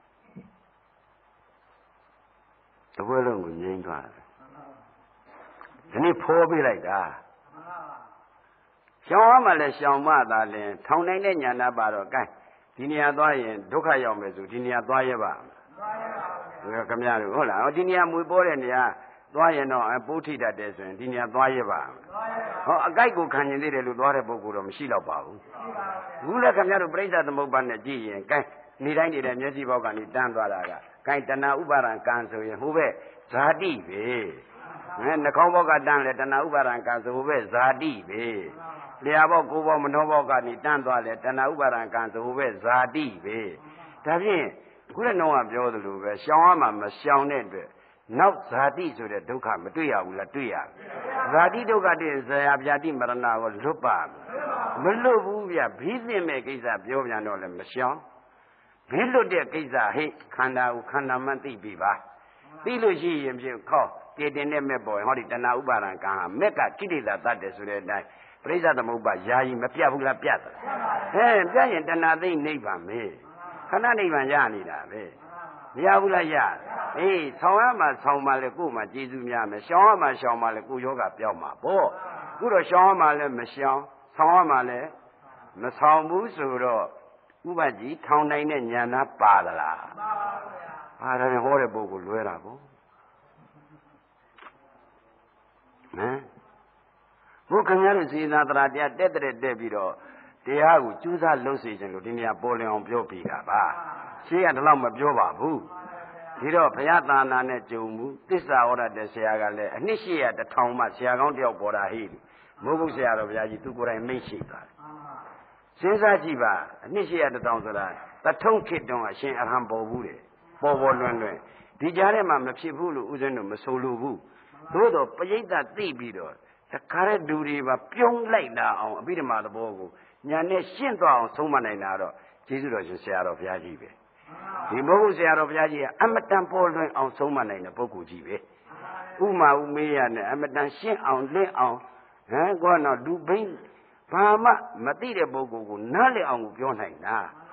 တပွဲလုံးကိုငြိမ်းသွားတယ်ဒီနေ့ဖော်ပေးလိုက်တာရှောင်းရမှာလဲရှောင်းမှသာလဲထောင်နိုင်တဲ့ဉာဏ်သားပါတော့ gain ဒီနေရာသွားရင်ဒုက္ခရောက်မယ်ဆိုဒီနေရာသွားရပါခင်ဗျားတို့ဟုတ်လားဒီနေရာမွေပေါ်တဲ့နေရာသွားရင်တော့ပိုးထိတတ်တယ်ဆိုရင်ဒီနေရာသွားရပါဟောအကြိုက်ကိုခံရင်သေးတယ်လို့သွားတဲ့ပုဂ္ဂိုလ်တော့မရှိတော့ပါဘူးခုလည်းခင်ဗျားတို့ပြိဿသမုပ္ပါနဲ့ကြည့်ရင် gain နေတိုင်းနေတဲ့မျက်စိဘောက်ကနေတန်းသွားတာက gain တဏှာဥပါဒံကံဆိုရင်ဟိုဘက်ဇာတိပဲနှာခေါင်းဘောက်ကတန်းလဲတဏှာဥပါဒံကံဆိုဟိုဘက်ဇာတိပဲလျှာဘောက်ကိုယ်ဘောက်မနှောဘောက်ကနေတန်းသွားလဲတဏှာဥပါဒံကံဆိုဟိုဘက်ဇာတိပဲဒါဖြင့်ခုလည်းတော့ပြောသလိုပဲရှောင်ရမှာမရှောင်တဲ့အတွက်နောက်ဇာတိဆိုတဲ့ဒုက္ခမတွေ့ရဘူးလားတွေ့ရဇာတိဒုက္ခတည်းဇရာပြာတိမရဏကိုလွတ်ပါမလွတ်ဘူးဗျဘီးသိမဲ့ကိစ္စပြောပြန်တော့လည်းမရှောင်ဘီးလွတ်တဲ့ကိစ္စဟိခန္ဓာကိုခန္ဓာမှသိပြီပါသိလို့ရှိရင်ဖြင့်ခေါကေတင်တဲ့မဲ့ပေါ်ဟောဒီတဏှာဥပါဒံကံဟာမက်ကကိလေသာတတ်တယ်ဆိုတဲ့အတိုင်းပြိဿသမုပ္ပါယာယီမပြတ်ဘူးလားပြတ်တယ်ပြတ်ရင်တဏှာသိနိဗ္ဗာန်မေခဏနိဗ္ဗာန်ရနေတာပဲမရဘူးလားရဆောင်းရမှာဆောင်းမှလည်းကိုယ်မှကျေးဇူးများမယ်ရှောင်းရမှာရှောင်းမှလည်းကိုယ်ယောဂပြောင်းမှာပေါ့ခုတော့ရှောင်းရမှာလည်းမရှောင်းဆောင်းရမှာလည်းမဆောင်းဘူးဆိုတော့ဥပကြီးထောင်နိုင်တဲ့ဉာဏ်သားပါသလားပါတယ်ဟောတဲ့ပုဂ္ဂိုလ်လွဲတာပေါ့ဘုခင်ဗျားတို့စေနာတရားတက်ပြီးတော့တရားကိုကျူးစားလှုပ်စေခြင်းလို့ဒီနေရာပေါ်လင်အောင်ပြောပြတာပါရှင်းရတော့မပြောပါဘူးဒီတော့ဘုရားသာနာနဲ့ကြုံမှုသစ္စာဟောရတဲ့ဆရာကလည်းအနှစ်800 1000မှဆရာကောင်းတယောက်ပေါ်တာဟိမဟုတ်ဘူးဆရာတော်ဘုရားကြီးသူကိုယ်တိုင်မိတ်ရှိသွားတယ်စဉ်းစားကြည့်ပါအနှစ်800 1000ဆိုတာတထုံခေတ္တုံအရှင်အရဟံပေါ်ဘူးတယ်ပေါ်လွင်ဒီကြားထဲမှာမဖြစ်ဘူးလို့ဥစဉ်တို့မဆိုလိုဘူးသို့တော့ပရိသတ်သိပြီးတော့တခါတဲ့လူတွေပါပြုံးလိုက်တာအောင်အဘိဓမ္မာသဘောကိုညာနဲ့ရှင်းသွားအောင်ဆုံးမနိုင်တာတော့ကျေးဇူးတော်ရှင်ဆရာတော်ဘုရားကြီးပဲဒီမဟုတ်ဆရာတော်ဘုရားကြီးကအမတန်ပေါ်လွင်အောင်ဆုံးမနိုင်တဲ့ပုဂ္ဂိုလ်ကြီးပဲဥမာဥမေးရနဲ့အမတန်ရှင်းအောင်လင့်အောင်ကောတော့လူဘိန်းဘာမှမသိတဲ့ပုဂ္ဂိုလ်ကိုနားလည်အောင်ကိုပြောနိုင်တာ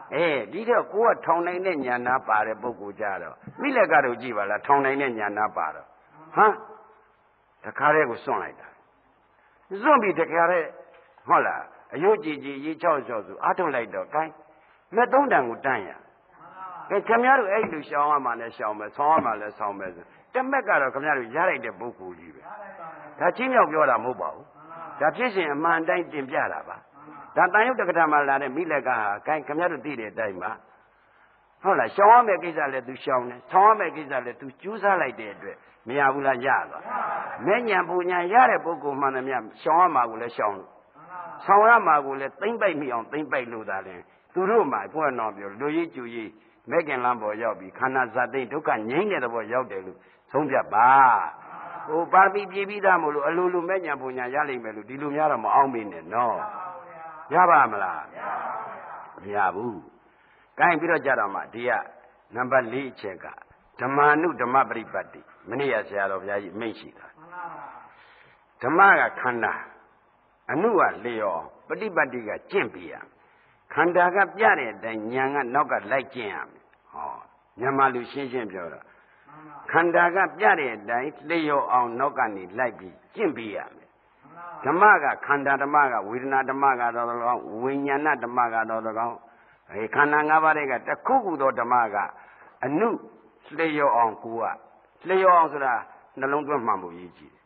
ဒီတော့ကိုကထောင်နိုင်တဲ့ညာနာပါတဲ့ပုဂ္ဂိုလ်ကြတော့မိလက်ကတော့ကြည့်ပါလားထောင်နိုင်တဲ့ညာနာပါတော့ဟမ်တခါတည်းကိုစွန့်လိုက်တာစွန့်ပြီးတခါတည်းဟုတ်လားအယုတ်ကြည်ကြည်ရေ6ဆိုအားထုတ်လိုက်တော့ကိုင်းလက်3တန်ကိုတန်းရကဲခင်ဗျားတို့အဲ့လိုရှောင်ရမှာလဲရှောင်မယ်ဆောင်းရမှာလဲဆောင်းမယ်ဆိုတမက်ကတော့ခင်ဗျားတို့ရလိုက်တဲ့ပုဂ္ဂိုလ်ကြီးပဲဒါချင်းမြောက်ပြောတာမဟုတ်ပါဘူးဒါဖြစ်ရှင်အမှန်တိုင်းတင်ပြတာပါဒါတန်ရုပ်တက္ကဋမှာလာတဲ့မိလက်ကဟာကိုင်းခင်ဗျားတို့သိတဲ့အတိုင်းပါဟုတ်လားရှောင်ရမယ့်ကိစ္စလဲ तू ရှောင်တယ်ဆောင်းရမယ့်ကိစ္စလဲ तू ကြိုးစားလိုက်တဲ့အတွက်မရဘူးလားရသွားမဲ့ညာပူညာရတဲ့ပုဂ္ဂိုလ်မှန်တယ်မြရှောင်ရမှာကိုလဲရှောင်လို့ဆောင်ရမှာကိုလဲသိမ့်ပိုက်မိအောင်သိမ့်ပိုက်လို့သာလဲသူတို့မှကိုယ်တော်ပြောလူကြီးကျူကြီးမဲ့ခင်လမ်းပေါ်ရောက်ပြီးခန္ဓာဇာတိဒုက္ခငြိမ့်တဲ့သဘောရောက်တယ်လို့ဆုံးဖြတ်ပါဟိုပါပိပြေပြီးသားမို့လို့အလိုလိုမဲ့ညာပူညာရလိမ့်မယ်လို့ဒီလိုများတော့မအောင်မင်းနဲ့နော်ရပါမလားမရဘူးကိုင်းပြီးတော့ကြတော့မှဒီကနံပါတ်4အချက်ကဓမ္မာနုဓမ္မပရိပတ်တိမနေ့ကဆရာတော်ဘုရားကြီးမိန့်ရှိတာဓမ္မကခန္ဓာအနုကလျော်ပฏิပတ်တိကကျင့်ပြရခန္ဓာကပြတဲ့အတိုင်းဉာဏ်ကနောက်ကလိုက်ကျင့်ရမယ်ဟောမြန်မာလူရှင်းရှင်းပြောတော့ခန္ဓာကပြတဲ့အတိုင်းလျော်အောင်နောက်ကနေလိုက်ပြီးကျင့်ပြရမယ်ဓမ္မကခန္ဓာဓမ္မကဝေဒနာဓမ္မကတော့၎င်းဝိညာဏဓမ္မကတော့၎င်းခန္ဓာ၅ပါးတွေကတစ်ခုခုသောဓမ္မကအနုလျော်အောင်ကိုကလျော်အောင်ဆိုတာနှလုံးသွင်းမှန်ဖို့ရည်ကြည်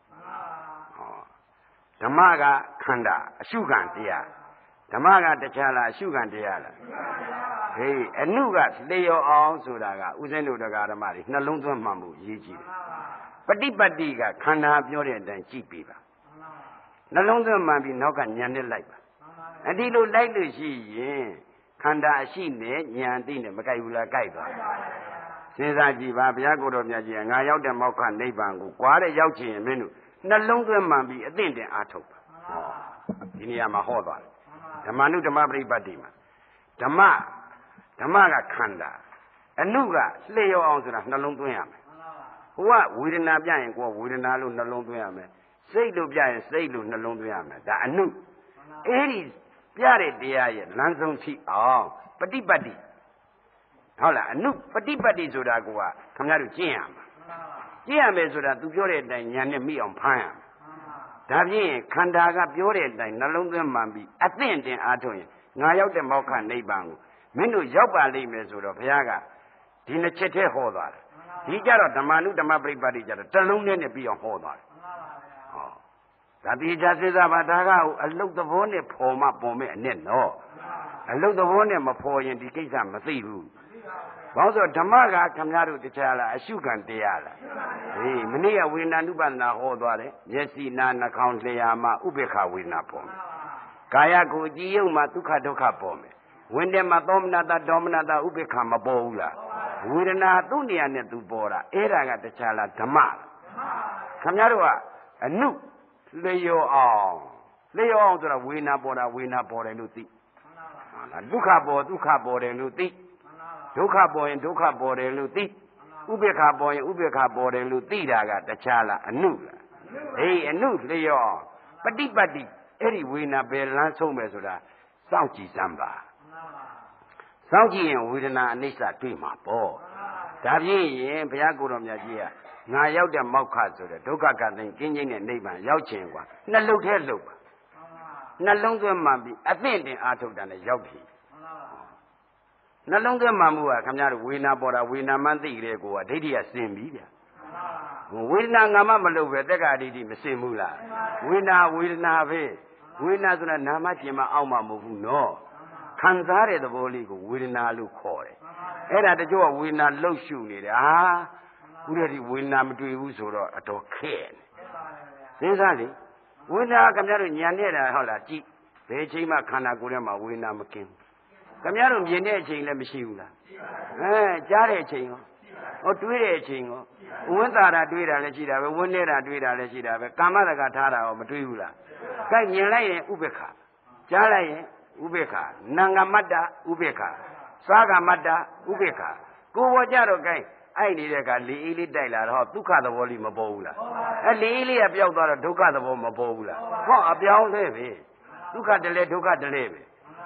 ဓမ္မကခန္ဓာအရှုခံတရားဓမ္မကတခြားလားအရှုခံတရားလားဟေးအနုကလျော်အောင်ဆိုတာကဥစဉ်တို့တရားဓမ္မတွေနှလုံးသွင်းမှန်ဖို့ရည်ကြည်တယ်ပฏิပတ်တိကခန္ဓာပြောတဲ့အတိုင်းကြည့်ပြပါနှလုံးသွင်းမှန်ပြီးနောက်ကဉာဏ်နဲ့လိုက်ပါအဒီလိုလိုက်လို့ရှိရင်ခန္ဓာအရှိနဲ့ဉာဏ်သိနဲ့မကြိုက်ဘူးလားကြိုက်သွားစဉ်းစားကြည့်ပါဘုရားကိုယ်တော်မြတ်ကြီးကငါရောက်တဲ့မောက္ခနိဗ္ဗာန်ကိုကွာတဲ့ရောက်ချင်ရင်မင်းတို့နှလုံးသွင်းမှန်ပြီးအသင့်တင်အားထုတ်ပါဒီနေရာမှာဟောသွားတယ်ဓမ္မနုဓမ္မပရိပတ်တိမှာဓမ္မကခန္ဓာအနုကလျော်အောင်ဆိုတာနှလုံးသွင်းရမယ်ဟိုကဝေဒနာပြရင်ကိုယ်ဝေဒနာလို့နှလုံးသွင်းရမယ်စိတ်လို့ပြရင်စိတ်လို့နှလုံးသွင်းရမယ်ဒါအနုအဲ့ဒီပြတဲ့တရားရဲ့လမ်းဆုံးဖြစ်အောင်ပฏิပတ်တိဟုတ်လားအနုပฏิပတ်တိဆိုတာကခင်ဗျားတို့ကျင့်ရမှာကျင့်ရမယ်ဆိုတာသူပြောတဲ့အတိုင်းဉာဏ်နဲ့မိအောင်ဖမ်းရမယ်ဒါဖြင့်ခန္ဓာကပြောတဲ့အတိုင်းနှလုံးသွင်းမှန်ပြီးအသင့်တင်အားထုတ်ရင်ငါရောက်တဲ့မောက္ခနိဗ္ဗာန်ကိုမင်းတို့ရောက်ပါလိမ့်မယ်ဆိုတော့ဘုရားကဒီနှစ်ချက်တည်းဟောသွားတယ်ဒီကြတော့ဓမ္မနုဓမ္မပရိပတ်တိကြတော့တစ်လုံးနဲ့ပြီးအောင်ဟောသွားတယ်ဟောဒါတိကျစေစားပါဒါကအလုတ်သဘောနဲ့ဖော်မှပေါ်မဲ့အနဲ့နော်အလုတ်သဘောနဲ့မဖော်ရင်ဒီကိစ္စမသိဘူးဘာလို့ဆိုဓမ္မကခင်ဗျားတို့တရားလားအရှုခံတရားလားဟေးမနေ့ကဝေဒနာနုပဒနာဟောသွားတယ်မျက်စိနာနှာခေါင်းလျှာမှာဥပေက္ခဝေဒနာပေါ်မယ်ကာယကိုကြည်ယုံမှာဒုက္ခဒုက္ခပေါ်မယ်ဝင်တယ်မှာသောမနတဒေါမနတဥပေက္ခမပေါ်ဘူးလားဝေဒနာသူ့နေရာနဲ့သူပေါ်တာအဲ့ဒါကတရားလားဓမ္မခင်ဗျားတို့ကအနုလျော်အောင်ဆိုတာဝေဒနာပေါ်တာဝေဒနာပေါ်တယ်လို့သိဟုတ်လားဒုက္ခပေါ်တယ်လို့သိဒုက္ခပေါ်ရင်ဒုက္ခပေါ်တယ်လို့သိဥပေက္ခပေါ်ရင်ဥပေက္ခပေါ်တယ်လို့သိတာကတခြားလားအနုလားဟေးအနုလျော်ပฏิပတ်တိအဲ့ဒီဝေဒနာပဲလမ်းဆုံးမယ်ဆိုတာစောင့်ကြည့်စမ်းပါစောင့်ကြည့်ရင်ဝေဒနာအနိစ္စတွေ့မှာပေါ့ဒါဖြင့်ရင်ဘုရားကိုယ်တော်မြတ်ကြီးကငါရောက်တဲ့မောက္ခဆိုတဲ့ဒုက္ခကသိကင်းကျင်းတဲ့နိဗ္ဗာန်ရောက်ခြင်းกว่าနှလုံးထဲလှုပ်ပါနှလုံးသွင်းမှပြီးအသင့်တင်အားထုတ်တာနဲ့ရောက်ပြီနှလုံးသွင်းမှမှုကခင်ဗျားတို့ဝေဒနာပေါ်တာဝေဒနာမှသိကြတဲ့ကိုကဒိဋ္ဌိကစင်ပြီဗျာဝေဒနာငါမှမလုပ်ပဲတက္ကဒိဋ္ဌိမစင်ဘူးလားဝေဒနာပဲဝေဒနာဆိုတာနာမကျင်မအောက်မှမဟုတ်ဘူးနော်ခံစားတဲ့သဘောလေးကိုဝေဒနာလို့ခေါ်တယ်အဲ့ဒါတချို့ကဝေဒနာလှုပ်ရှုနေတယ်ခုတည်းဒီဝေဒနာမတွေ့ဘူးဆိုတော့အတော်ခဲနေစဉ်းစားလေဝေဒနာခင်ဗျားတို့ညံနေတာဟုတ်လားကြည့်ဘယ်ချိန်မှခန္ဓာကိုယ်ထဲမှာဝေဒနာမကင်းခင်ဗျားတို့မြင်တဲ့အချိန်လည်းမရှိဘူးလားကြားတဲ့အချိန်ရောတွေးတဲ့အချိန်ရောဝိသရာတွေးတာလည်းရှိတာပဲဝိနေတာတွေးတာလည်းရှိတာပဲကာမတကထားတာရောမတွေးဘူးလားကြိုက်မြင်လိုက်ရင်ဥပေက္ခကြားလိုက်ရင်ဥပေက္ခနာငမတ္တဥပေက္ခသာဂမတ္တဥပေက္ခကိုယ်ပေါ်ကြတော့ကြိုက်အဲ့နေတဲ့ကလေအေးလေးတိုက်လာတော့ဒုက္ခသဘောလေးမပေါ်ဘူးလားလေအေးလေးကပျောက်သွားတော့ဒုက္ခသဘောမပေါ်ဘူးလားဟောအပြောင်းလဲပဲဒုက္ခတလဲဒုက္ခတလဲပဲ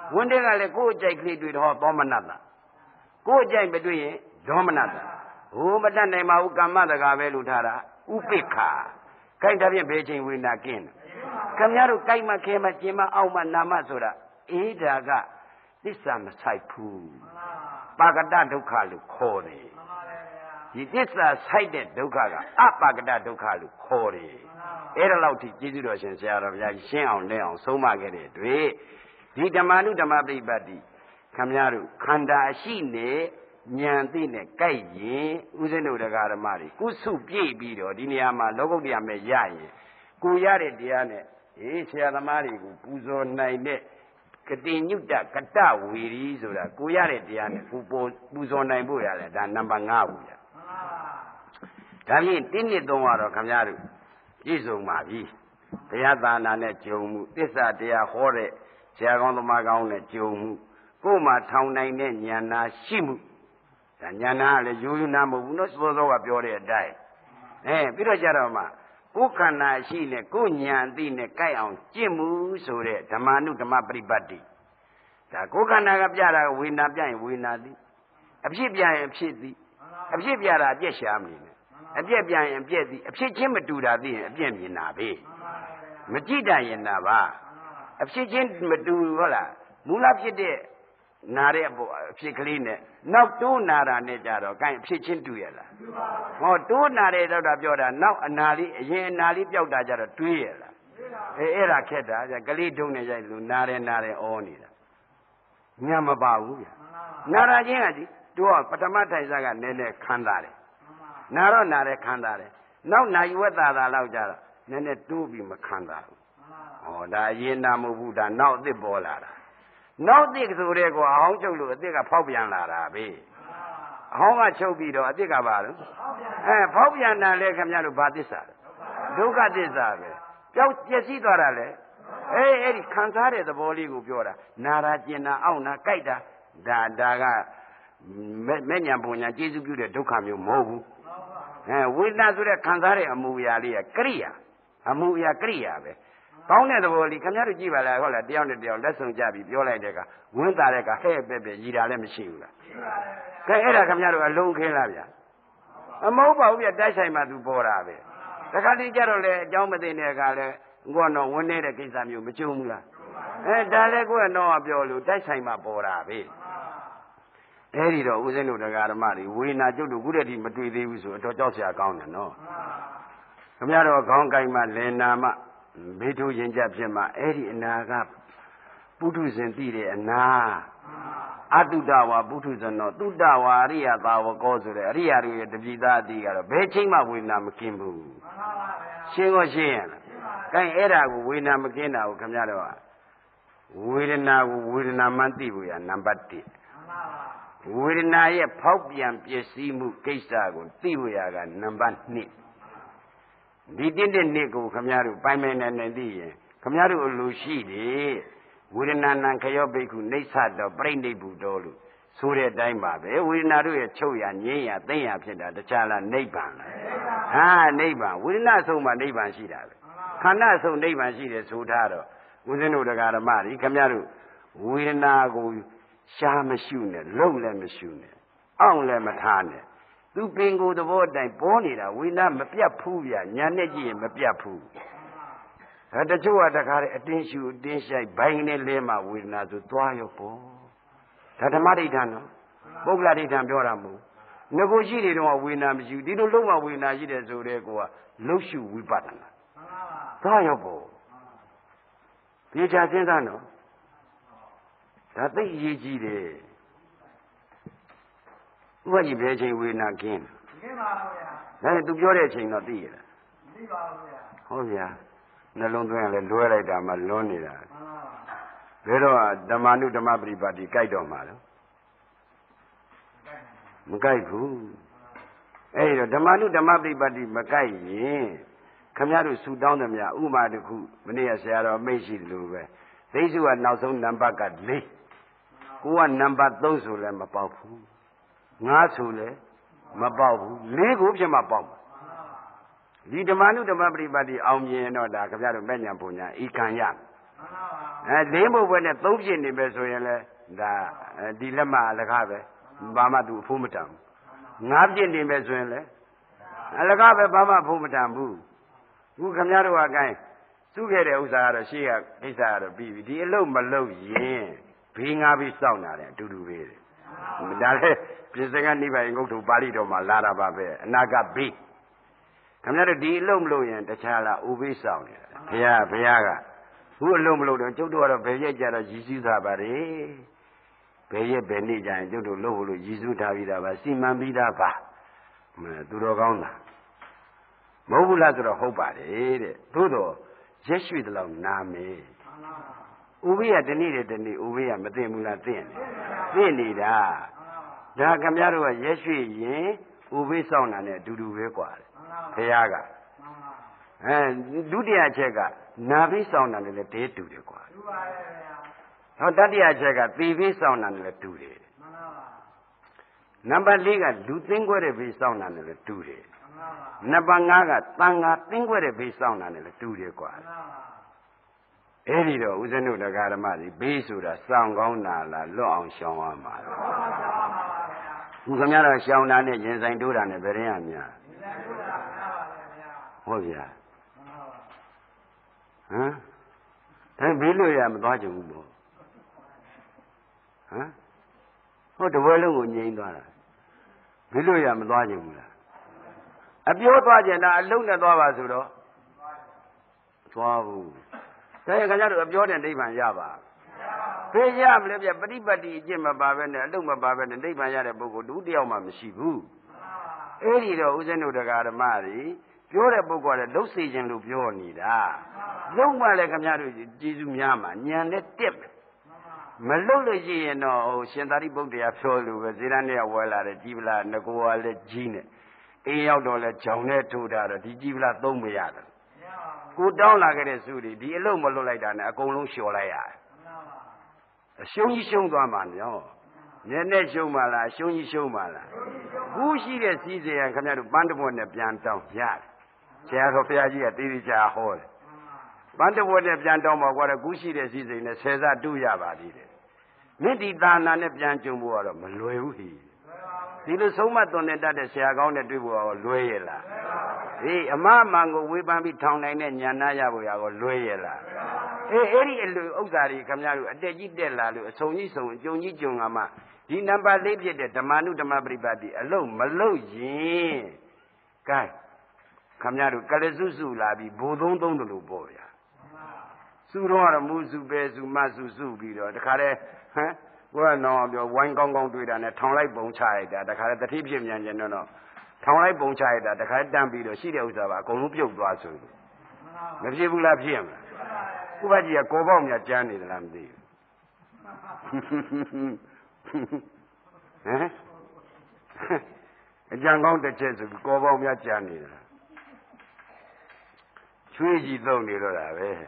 ဝန်တဲ့ကလည်းကိုယ်အကြိုက်ကလေးတွေ့တော့သောမနတ္တကိုယ်အကြိုက်မတွေ့ရင်ဒေါမနတ္တဟိုမတတ်နိုင်ပါဘူးကမ္မတကာပဲလို့ထားတာဥပိ္ပခာခိုက်တာဖြင့်ဘယ်ချိန်ဝေဒနာကင်းခင်ဗျားတို့ကြိုက်မှခဲမှကျင်မှအောက်မှနာမှဆိုတာအေးဒါကသစ္စာမဆိုင်ဘူးပါကတဒုက္ခလို့ခေါ်တယ်ဒီသစ္စာဆိုင်တဲ့ဒုက္ခကအပါကတဒုက္ခလို့ခေါ်တယ်အဲ့ဒါလောက်ထိကျေးဇူးတော်ရှင်ဆရာတော်ဘုရားရှင်းအောင်လဲအောင်ဆုံးမခဲ့တဲ့တွေ့ဒီဓမ္မနုဓမ္မပရိပတ်တိခင်ဗျားတို့ခန္ဓာရှိနေဉာဏ်သိနဲ့ကြိုက်ရင်ဥစဉ်တို့တရားဓမ္မတွေကုစုပြည့်ပြီးတော့ဒီနေရာမှာလောကုတ္တရာမဲ့ရရင်ကိုရတဲ့တရားနဲ့ဆရာသမားတွေကိုပူဇော်နိုင်တဲ့ကတိညုတကတဝီရီဆိုတာကိုရတဲ့တရားနဲ့ကိုပူဇော်နိုင်ဖို့ရတယ်ဒါနံပါတ်5ဘူးဗျာဒါဖြင့်1 2 3ကတော့ခင်ဗျားတို့ပြည့်စုံပါပြီတရားသာနာနဲ့ကြုံမှုသစ္စာတရားဟောတဲ့ဆရာကောင်းသမားကောင်းနဲ့ကြုံမှုကိုယ်မှာထောင်နိုင်တဲ့ဉာဏ်နာရှိမှုဒါဉာဏ်နာကလည်းရိုးရိုးနာမဟုတ်ဘူးနော်စောစောကပြောတဲ့အတိုင်းပြီးတော့ကြတော့မှကိုယ်ခန္ဓာရှိနဲ့ကိုယ်ဉာဏ်သိနဲ့ကြိုက်အောင်ကျင့်မှုဆိုတဲ့ဓမ္မနုဓမ္မပရိပတ်တိဒါကိုယ်ခန္ဓာကပြတာဝေဒနာပြရင်ဝေဒနာသိအဖြစ်ပြရင်အဖြစ်သိအဖြစ်ပြတာအပြည့်ရှာမနေနဲ့အပြည့်ပြရင်အပြည့်သိအဖြစ်ချင်းမတူတာသိရင်အပြည့်မြင်တာပဲမကြည့်တတ်ရင်တာပါအဖြစ်ချင်းမတူဟုတ်လားမူလဖြစ်တဲ့နာတဲ့အဖြစ်ကလေးနဲ့နောက်တိုးနာတာနဲ့ကြတော့ကိုင်အဖြစ်ချင်းတူရလားဟောတိုးနာတဲ့တော့တာပြောတာနောက်အနာလေးအရင်အနာလေးပျောက်တာကြတော့တွေးရလားအဲ့ဒါခက်တာကလေးတုံးနေရိုက်လို့နာတယ်ဩနေတာညမပါဘူးဗျနာတာချင်းကဒီတို့ကပထမထိုင်စားကနည်းနည်းခံစားတယ်နာတော့နာတယ်ခံစားတယ်နောက်နာယူဝတ်တာလောက်ကြတော့နည်းနည်းတိုးပြီးမခံစားဘူးဟောဒါအရင်နာမဟုတ်ဘူးဒါနောက်အစ်စ်ပေါ်လာတာနောက်တစ်ဆိုတဲ့ကောအဟောင်းချုပ်လို့အစ်စ်ကဖောက်ပြန်လာတာပဲအဟောင်းကချုပ်ပြီးတော့အစ်စ်ကပါလို့ဖောက်ပြန်တာလဲခင်ဗျားတို့ဘာသစ္စာလဲဒုက္ခသစ္စာပဲပျောက်ပျက်စီးသွားတာလဲအဲ့ဒီခံစားတဲ့သဘောလေးကိုပြောတာနာတာကျင်တာအောင့်တာကြိုက်တာဒါကမဲ့ညာပုံညာကျေစုပြုတဲ့ဒုက္ခမျိုးမဟုတ်ဘူးဝေဒနာဆိုတဲ့ခံစားတဲ့အမူအရာလေးကကရိယာအမူအရာကရိယာပဲကောင်းတဲ့သဘောလေးခင်ဗျားတို့ကြည့်ပါလားဟုတ်လားတယောက်နဲ့တယောက်လက်ဆောင်ကြပြီးပြောလိုက်တဲ့ကဝင်းသားတဲ့ကဟဲ့ပဲရည်တာလည်းမရှိဘူးလားကဲအဲ့ဒါခင်ဗျားတို့အလုံးခင်းလားဗျာအမဟုတ်ပါဘူးဗျတိုက်ဆိုင်မှသူပေါ်တာပဲတခါတည်းကြတော့လေအကြောင်းမသိတဲ့ကလည်းကိုကတော့ဝင်းနေတဲ့ကိစ္စမျိုးမကြုံဘူးလားဒါလည်းကိုကတော့ပြောလို့တိုက်ဆိုင်မှပေါ်တာပဲအဲ့ဒီတော့ဦးဇင်းတို့တရားဓမ္မတွေဝေနာကျုပ်တို့ခုတည်းဒီမတွေ့သေးဘူးဆိုအတော်ကြောက်စရာကောင်းတယ်နော်ခင်ဗျားတို့ခေါင်းကိုက်မှလင်နာမှဘေးထိုးရင်ကြဖြစ်မှအဲ့ဒီအနာကပုထုဇဉ်သိတဲ့အနာအတုတဝါပုထုဇဉ်တော့တုတဝါအရိယသာဝကောဆိုတဲ့အရိယာတွေရဲ့တပိသားအတိကတော့ဘယ်ချိန်မှဝေဒနာမကင်းဘူးရှင်းရောရှင်းရလားကိုင်အဲ့ဒါကိုဝေဒနာမကင်းတာကိုခင်ဗျားတို့ကဝေဒနာကိုဝေဒနာမှန်သိဖို့ရနံပါတ်1ဝေဒနာရဲ့ဖောက်ပြန်ပျက်စီးမှုကိစ္စကိုသိဖို့ရကနံပါတ်2ဒီ1ကိုခမည်းတော်ပိုင်ပိုင်နိုင်သိရင်ခမည်းတော်အလိုရှိတယ်ဝေဒနာနံခယောဘိက္ခုနေသတော်ပြိဋိဘုတော်လို့ဆိုတဲ့အတိုင်းပါပဲဝေဒနာတို့ရဲ့ချုပ်ရငြိမ်းရသိမ့်ရဖြစ်တာတခြားလားနိဗ္ဗာန်လားနိဗ္ဗာန်ဝေဒနာဆုံးမှနိဗ္ဗာန်ရှိတာပဲခန္ဓာဆုံးနိဗ္ဗာန်ရှိတယ်ဆိုထားတော့ဦးဇင်းတို့တရားဓမ္မတွေခမည်းတော်ဝေဒနာကိုရှားမရှုနဲ့လုံလည်းမရှုနဲ့အောင့်လည်းမထားနဲ့သူပင်ကိုယ်သဘောအတိုင်းပေါ်နေတာဝိညာဉ်မပြတ်ဘူးဗျညာနဲ့ကြည့်ရင်မပြတ်ဘူးဒါတချို့ကတခါတည်းအတင်းရှုအတင်းရှိုက်ဘိုင်းနဲ့လဲမှဝေဒနာဆိုသွားရောပေါ့ဒါဓမ္မဒိဋ္ဌာန်နော်ပုဂ္ဂလဒိဋ္ဌာန်ပြောတာမဟုတ်ငကိုရှိနေတော့ဝေဒနာမရှိဘူးဒီလိုလုံးဝဝေဒနာရှိတယ်ဆိုတဲ့ကိုကလှုပ်ရှုဝိပဿနာသွားရောပေါ့ဒီချာစဉ်းစားနော်ဒါသိအရေးကြီးတယ်ဥပ္ပကြီးဘယ်ချိန်ဝေဒနာကင်းပါဘူးဗျာဒါနဲ့ तू ပြောတဲ့အချိန်တော့သိရလားမသိပါဘူးဗျာဟုတ်ဗျာနှလုံးသွင်းလည်းလွဲလိုက်တာမှလွန်းနေတာဘယ်တော့ဓမ္မနုဓမ္မပရိပတ်တိကြိုက်တော့မှာလဲမကြိုက်ဘူးအဲ့တော့ဓမ္မနုဓမ္မပရိပတ်တိမကြိုက်ရင်ခမရတို့ဆူတောင်းတယ်များဥမာတစ်ခုမနေ့ကဆရာတော်မိတ်ရှိတယ်လို့ပဲသိစုကနောက်ဆုံးနံပါတ်က4ကိုကနံပါတ်3ဆိုလည်းမပေါက်ဘူး5ဆိုလည်းမပေါက်ဘူး4ကိုဖြစ်မှပေါက်မှာဒီဓမ္မနုဓမ္မပရိပတ်တိအောင်မြင်တော့ဒါခင်ဗျားတို့မဲ့ညာပုံညာဤခံရ၄မဟုတ်ပဲနဲ့၃ဖြစ်နေပဲဆိုရင်လေဒါဒီလက်မအလကားပဲဘာမှသူအဖို့မတန်ဘူး၅ဖြစ်နေပဲဆိုရင်လေအလကားပဲဘာမှအဖို့မတန်ဘူးခုခင်ဗျားတို့ကကိုင်းစုခဲ့တဲ့ဥစ္စာကတော့ရှေ့ကကိစ္စကတော့ပြီးပြီဒီအလုပ်မလုပ်ရင်ဘေးငါးပြီးစောင့်တာတယ်အတူတူပဲဒါလည်းပြင်စကနိဗ္ဗာန်ငုတ်ထုပါဠိတော်မှာလာတာပါပဲအနာကဘေးခင်ဗျားတို့ဒီအလုပ်မလုပ်ရင်တခြားလားအိုဘေးစောင့်နေတာဘုရားကခုအလုံးမလို့တော့ကျုပ်တို့ကတော့ဘယ်ရက်ကြတော့ရည်စည်းထားပါလေဘယ်ရက်ဘယ်နေ့ကြရင်ကျုပ်တို့လို့ရည်စည်းထားပြီးသားပါစီမံပြီးသားပါသူတော်ကောင်းတာမဟုတ်ဘူးလားဆိုတော့ဟုတ်ပါတယ်တဲ့သို့တော့ရက်ရွှေ့တလောက်နာမယ်ဥပိယတနေ့တည်းဥပိယမသိဘူးလားသိနေတာဒါခင်ဗျားတို့ကရက်ရွှေ့ရင်ဥပိစောင့်တာနဲ့အတူတူပဲกว่าဘုရားကဒုတိယချက်ကနာပြီးစောင့်တာနဲ့လည်းတဲတူတယ်ကွာတူပါရဲ့ဗျာဟောတတိယချက်ကသေပြီးစောင့်တာနဲ့လည်းတူတယ်မှန်ပါပါနံပါတ်၄ကလူသင်းခွဲတဲ့ပြီးစောင့်တာနဲ့လည်းတူတယ်မှန်ပါပါနံပါတ်5ကတန်ဃာသင်းခွဲတဲ့ပြီးစောင့်တာနဲ့လည်းတူတယ်ကွာမှန်ပါပါအဲ့ဒီတော့ဦးဇင်းတို့တရားဓမ္မတွေဘေးဆိုတာစောင့်ကောင်းတာလားလွတ်အောင်ရှောင်ရမှာလားရှောင်ပါဗျာခုခင်ဗျားတို့ရှောင်တာနဲ့ရင်ဆိုင်တိုးတာနဲ့ဘယ်ရင်ရများရင်ဆိုင်တိုးတာများပါဗျာဟုတ်ဗျာဒါဘေးလို့ရမသွားကြဘူးပေါ့ဟောတပွဲလုံးကိုငြိမ်းသွားတာဘေးလို့ရမသွားကြဘူးလားအပြောသွားကြတာအလုံးနဲ့သွားပါဆိုတော့သွားဘူးဒါရခင်ဗျားတို့အပြောနဲ့နိဗ္ဗာန်ရပါဖေးရမလဲပြပฏิပတ်တိအကျင့်မပါပဲနဲ့အလုံးမပါပဲနဲ့နိဗ္ဗာန်ရတဲ့ပုဂ္ဂိုလ်တူတယောက်မှမရှိဘူးအဲ့ဒီတော့ဦးဇင်းတို့တရားဓမ္မတွေပြောတဲ့ပုဂ္ဂိုလ်ကလည်းလှုပ်စေခြင်းလို့ပြောနေတာလှုပ်မှလည်းခင်ဗျားတို့ကျေးဇူးများမှာညံနဲ့တက်မလှုပ်လို့ရှိရင်တော့ဟိုရှင်သာရိပုတ္တရာပြောလို့ပဲဇေရနဲ့ဝဲလာတယ်ကြီးပလားငကိုကလည်းကြီးနေအိမ်ရောက်တော့လဲဂျောင်နဲ့ထိုးတာတော့ဒီကြီးပလားသုံးမရတယ်ကိုတောင်းလာခဲ့တဲ့စုတွေဒီအလုံးမလွတ်လိုက်တာနဲ့အကုန်လုံးလျှော်လိုက်ရတယ်အရှုံးကြီးရှုံးသွားမှာညောနည်းနည်းရှုံးပါလားအရှုံးကြီးရှုံးပါလားခုရှိတဲ့စည်းစိမ်ခင်ဗျားတို့ပန်းတပွက်နဲ့ပြန်တောင်းရတယ်ဆရာတော်ဘုရားကြီးကတိတိကျကျဟောတယ်ပန်းတပွက်နဲ့ပြန်တောင်းပါကွာတော့ခုရှိတဲ့စည်းစိမ်နဲ့ဆယ်စတူးရပါသေးတယ်မြစ်ဒီသာနာနဲ့ပြန်ကြုံဖို့ကတော့မလွယ်ဘူးဟိဒီလိုဆုံးမသွန်တဲ့တတ်တဲ့ဆရာကောင်းနဲ့တွေ့ဖို့ရောလွယ်ရဲ့လားဟေးအမမှန်ကိုဝေဖန်ပြီးထောင်နိုင်တဲ့ဉာဏ်နာရဖို့ရောလွယ်ရဲ့လားအဲ့ဒီအလိုဥစ္စာတွေခင်ဗျားတို့အတက်ကြီးတက်လာလို့အဆုံကြီးဆုံအကျုံကြီးကျုံကမှဒီနံပါတ်၄ဖြစ်တဲ့ဓမ္မနုဓမ္မပရိပတ်တိအလုံးမလုံးရင်ကဲခင်ဗျားတို့ကလစုစုလာပြီးဘိုးသုံးတယ်လို့ပေါ့ဗျာစုတော့ကတော့မူစုပဲစုမစုစုပြီးတော့တခါတည်းကိုကတော့ပြောဝိုင်းကောင်းကောင်းတွေ့တာနဲ့ထောင်လိုက်ပုံချလိုက်တာတခါတည်းတတိဖြစ်မြန်ကျင်တော့ထောင်လိုက်ပုံချလိုက်တာတခါတန်းပြီးတော့ရှိတဲ့ဥစ္စာပါအကုန်လုံးပြုတ်သွားဆိုလို့မဖြစ်ဘူးလားဖြစ်မလားဥပကြီးကကောပေါက်များကျမ်းနေသလားမသိဘူးအကြံကောင်းတစ်ချက်ဆိုပြီးကောပေါက်များကျမ်းနေသလားချွေးကြီးသုံးနေတော့တာပဲ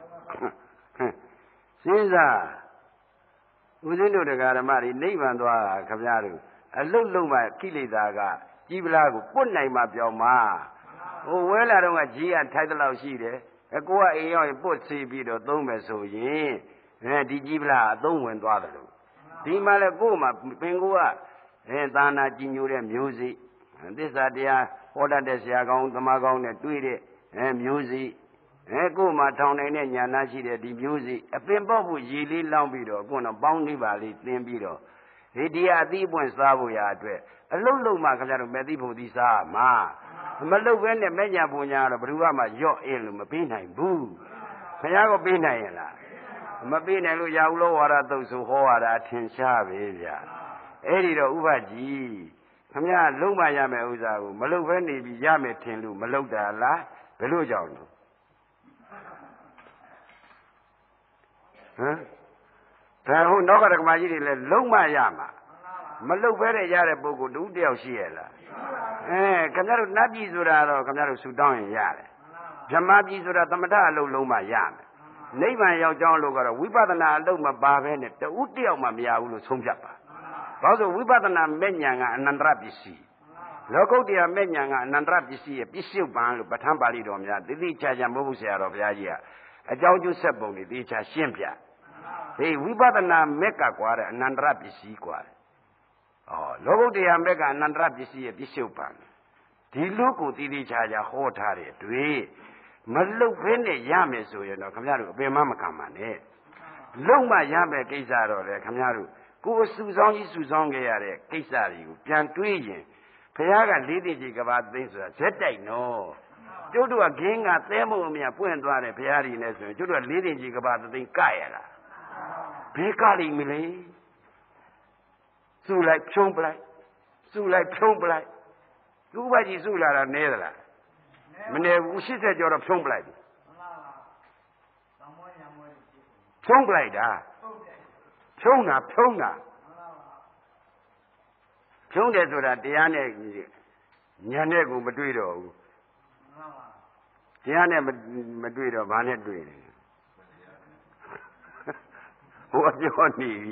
စဉ်းစားဦးဇင်းတို့တရားဓမ္မတွေနိဗ္ဗာန်သွားတာခင်ဗျားတို့အလုတ်လုံးမှကိလေသာကကြီးပလားကိုပွတ်နိုင်မှပြောင်းမှာဟိုဝဲလာတော့ကကြီးကထိုက်တဲ့လောက်ရှိတယ်အကိုကအိမ်ရောက်ရင်ပွတ်စီပြီးတော့သုံးမယ်ဆိုရင်ဒီကြီးပလားအသုံးဝင်သွားတယ်လို့ဒီမှာလဲကို့မှာပင်ကိုကသာနာကြည်ညိုတဲ့မျိုးစိသစ္စာတရားဟောတတ်တဲ့ဆရာကောင်းသမားကောင်းနဲ့တွေ့တဲ့မျိုးစိကို့မှာထောင်နိုင်တဲ့ညာနာရှိတဲ့ဒီမျိုးစိအပင်ပေါက်ဖို့ရည်လေးလောင်းပြီးတော့အခုတော့ပေါင်းနေပါလေးသင်ပြီးတော့ဒီအသီးအပွင့်စားဖို့ရာအတွက်အလုံးလုံးမှခင်ဗျားတို့မဲ့သီးဖို့သီးစားမှာမလုတ်ပဲနဲ့မဲ့ညာပုံညာတော့ဘယ်သူမှရော့အင်းလို့မပေးနိုင်ဘူးခင်ဗျားကပေးနိုင်ရဲ့လားမပေးနိုင်လို့ရာဟုလောဝါဒသုတ်ဆိုဟောရတာအထင်ရှားပဲဗျာအဲ့ဒီတော့ဥပကြီးခင်ဗျားလုံးမရမယ်ဥစ္စာကိုမလုတ်ပဲနေပြီးရမယ်ထင်လို့မလုတ်တာလားဘယ်လိုကြောင့်လဲဒါဟုတ်နောက်ကဓမ္မကြီးတွေလည်းလုံးမရမှာမလုတ်ပဲရတဲ့ပုဂ္ဂိုလ်တူတယောက်ရှိရဲ့လားခင်ဗျားတို့နတ်ပြည်ဆိုတာတော့ခင်ဗျားတို့ဆူတောင်းရင်ရတယ်ဗြဟ္မာပြည်ဆိုတာသမထအလုပ်လုံးမှရမယ်နိဗ္ဗာန်ရောက်ကြောင်းလို့ကတော့ဝိပဿနာအလုပ်မပါဘဲနဲ့တူတယောက်မှမရဘူးလို့ဆုံးဖြတ်ပါဘာလို့ဝိပဿနာမဲ့ညာကအနန္တရပစ္စည်းလောကုတ္တရာမဲ့ညာကအနန္တရပစ္စည်းရဲ့ပစ္စုပန်လို့ပဋ္ဌာန်းပါဠိတော်များတိတိကျကျမဟုတ်ဘူးဆရာတော်ဘုရားကြီးကအကြောင်းကျဆက်ပုံတွေသေချာရှင်းပြဟေးဝိပဿနာမက်ကကွာတဲ့အနန္တရပစ္စည်းကွာလောကုတ္တရာမက်ကအနန္တရပစ္စည်းရဲ့ပြစ္ဆုတ်ပံဒီလူကိုတည်တည်ချာချာဟောထားတဲ့တွေ့မလုတ်ဖဲနဲ့ရမယ်ဆိုရင်တော့ခင်ဗျားတို့အပင်မခံပါနဲ့လုံမှရမယ်ကိစ္စတော့လေခင်ဗျားတို့ကိုယ်စုဆောင်းကြီးစုဆောင်းခဲ့ရတဲ့ကိစ္စတွေကိုပြန်တွေးရင်ဘုရားကလေးသိကြီးကဘာသိဆိုတာဇက်တိုက်နော်ကျုပ်တို့ကဂင်းကသဲမုံအမြပွင့်သွားတယ်ဘုရားကြီးနဲ့ဆိုရင်ကျုပ်တို့ကလေးသိကြီးကဘာသိကရလားဘယ်ကလိမ့်မလဲစုလိုက်ဖြုံးပလိုက်စုလိုက်ဖြုံးပလိုက်လူ့ဘကြီးစုလာတာနဲသလားမနေဘူး80ကျော်တော့ဖြုံးပလိုက်ပြီဖြုံးပလိုက်တာဖြုံးတာဖြုံးတယ်ဆိုတာတရားနဲ့ညာနဲ့ကိုမတွေ့တော့ဘူးတရားနဲ့မတွေ့တော့ဘာနဲ့တွေ့လဲဟိုအပြောနေပြီ